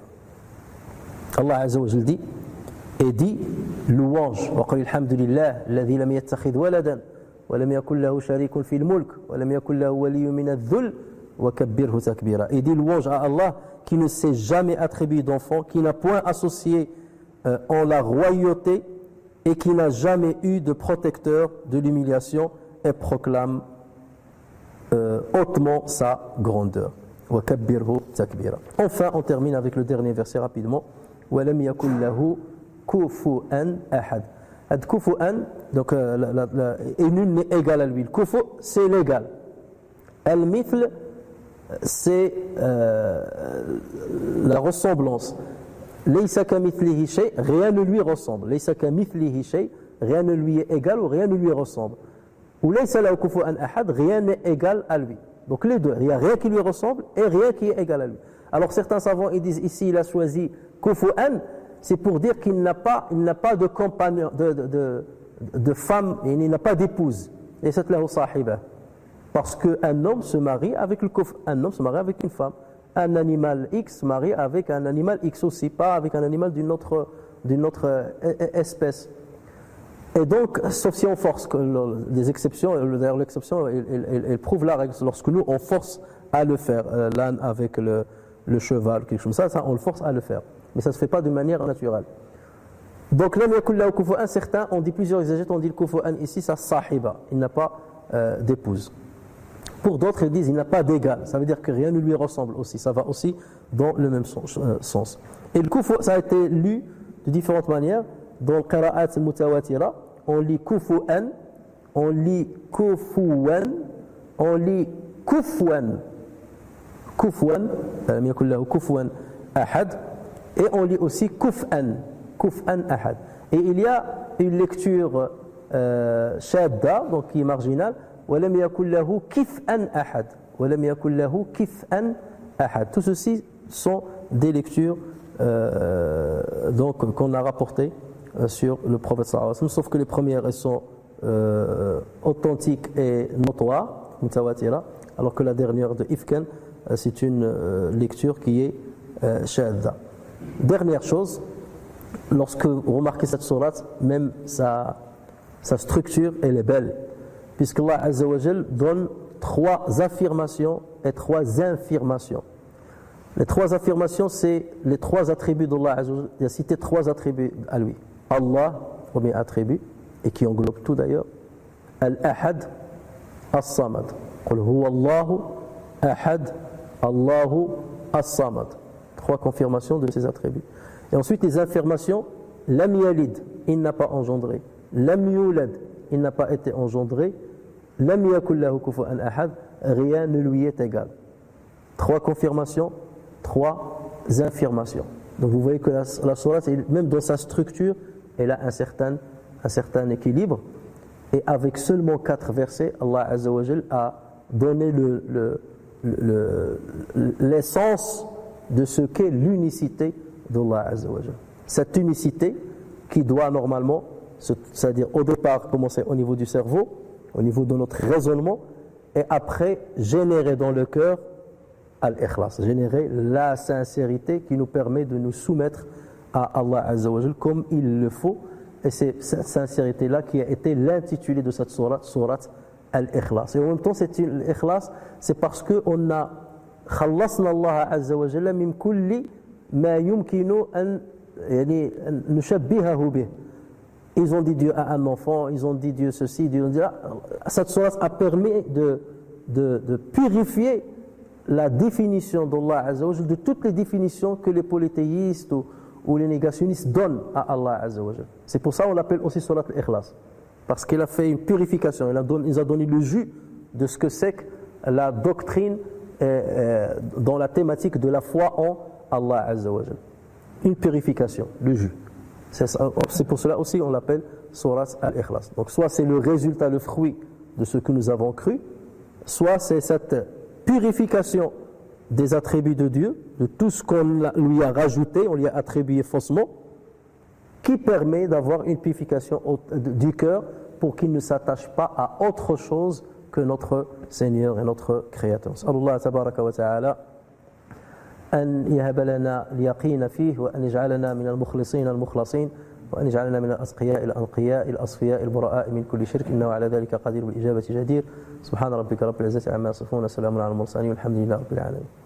Allah Azza wa Jal dit et dit louange. Wa qul alhamdulillah alladhi lam yattakhidh waladan wa lam yakul lahu sharikun fil mulk wa lam yakul lahu waliyyun min adh-dhull wa kabbirhu takbira. Et dit louange à Allah qui ne s'est jamais attribué d'enfant, qui n'a point associé euh, en la royauté et qui n'a jamais eu de protecteur de l'humiliation et proclame euh, hautement sa grandeur. Wa kabbirhu takbira. Enfin, on termine avec le dernier verset rapidement. Wa lam yakul lahu kufuwan ahad. Ad kufuwan, donc euh, la, la, la, et nul n'est égal à lui. Le kufu, c'est l'égal. Al-mithl, c'est euh, la ressemblance. Laysa kamithlihi shay, rien ne lui ressemble. Laysa kamithlihi shay, rien ne lui est égal ou rien ne lui ressemble. Ou laysa lahu kufuwan ahad, rien n'est égal à lui. Donc les deux, il n'y a rien qui lui ressemble et rien qui est égal à lui. Alors certains savants ils disent ici il a choisi kufuwan, c'est pour dire qu'il n'a pas, il n'a pas de compagnon, de, de, de, de femme, et il n'a pas d'épouse. Laysat lahu sahiba. Parce qu'un homme se marie avec le kuf, un homme se marie avec une femme. Un animal X se marie avec un animal X aussi, pas avec un animal d'une autre, d'une autre espèce. Et donc, sauf si on force, que le, des exceptions, d'ailleurs l'exception, elle, elle, elle prouve la règle. Lorsque nous, on force à le faire, euh, l'âne avec le, le cheval, quelque chose comme ça, ça, on le force à le faire. Mais ça ne se fait pas de manière naturelle. Donc, là, un certain, on dit plusieurs exégètes, on dit le kufu'an ici, ça sahiba, il n'a pas euh, d'épouse. Pour d'autres, ils disent qu'il n'a pas d'égal. Ça veut dire que rien ne lui ressemble aussi. Ça va aussi dans le même sens. Euh, sens. Et le kufu, ça a été lu de différentes manières. Dans le qira'at al-mutawatira, on lit kufu'an, on lit kufuwan, on lit kufwan. Kufwan, euh, kufwan ahad. Et on lit aussi kuf'an, kuf'an ahad. Et il y a une lecture euh, shadda, donc qui est marginale. وَلَمْ يَكُنْ لَهُ كِفْءًا أَحَدٌ وَلَمْ يَكُنْ لَهُ كِفْءًا أَحَدٌ. Tout ceci sont des lectures euh, donc, qu'on a rapportées euh, sur le prophète sallallahu alayhi wa sallam, sauf que les premières elles sont euh, authentiques et notoires, mutawatira, alors que la dernière de Ifkan euh, c'est une euh, lecture qui est euh, shadda. Dernière chose, lorsque vous remarquez cette sourate, même sa, sa structure elle est belle. Puisqu'Allah Azza wa Jal donne trois affirmations et trois infirmations. Les trois affirmations, c'est les trois attributs d'Allah Azza wa Jal. Il a cité trois attributs à lui. Allah, premier attribut, et qui englobe tout d'ailleurs. Al-Ahad, As-Samad. Qul huwa Allahu Ahad, Allahu As-Samad. Trois confirmations de ces attributs. Et ensuite les affirmations. Lam yalid, il n'a pas engendré. Lam yulad, il n'a pas été engendré. Lam yakul lahu kufuwan ahad, rien ne lui est égal. Trois confirmations, trois affirmations. Donc vous voyez que la, la sourate, même dans sa structure, elle a un certain, un certain équilibre. Et avec seulement quatre versets, Allah Azza wa Jal a donné le, le, le, l'essence de ce qu'est l'unicité d'Allah Azza wa Jal. Cette unicité qui doit normalement, c'est-à-dire au départ commencer au niveau du cerveau, au niveau de notre raisonnement, et après générer dans le cœur al-ikhlas, générer la sincérité qui nous permet de nous soumettre à Allah Azza wa Jal comme il le faut. Et c'est cette sincérité-là qui a été l'intitulé de cette sourate, sourate al-ikhlas. Et en même temps, c'est l'ikhlas, c'est parce qu'on a khallasna Allah Azza wa Jal min kulli ma yumkinu an yani nushabbihahu bih. Ils ont dit Dieu a un enfant, ils ont dit Dieu ceci, Dieu dit là. Cette sourate a permis de, de, de purifier la définition d'Allah Azza wa Jal, de toutes les définitions que les polythéistes ou, ou les négationnistes donnent à Allah Azza wa Jal. C'est pour ça qu'on l'appelle aussi Surat al-Ikhlas. Parce qu'il a fait une purification, il a donné, il a donné le jus de ce que c'est que la doctrine euh, euh, dans la thématique de la foi en Allah Azza wa Jal. Une purification, le jus. C'est, c'est pour cela aussi qu'on l'appelle Surat al-Ikhlas. Donc soit c'est le résultat, le fruit de ce que nous avons cru, soit c'est cette purification des attributs de Dieu, de tout ce qu'on lui a rajouté, on lui a attribué faussement, qui permet d'avoir une purification du cœur pour qu'il ne s'attache pas à autre chose que notre Seigneur et notre Créateur. Allah tabaraka wa ta'ala أن يهب لنا اليقين فيه وأن يجعلنا من المخلصين المخلصين وأن يجعلنا من الأتقياء الأنقياء الأصفياء البراء من كل شرك إنه على ذلك قدير بالإجابة جدير سبحان ربك رب العزة عما يصفون وسلام على المرسلين والحمد لله رب العالمين.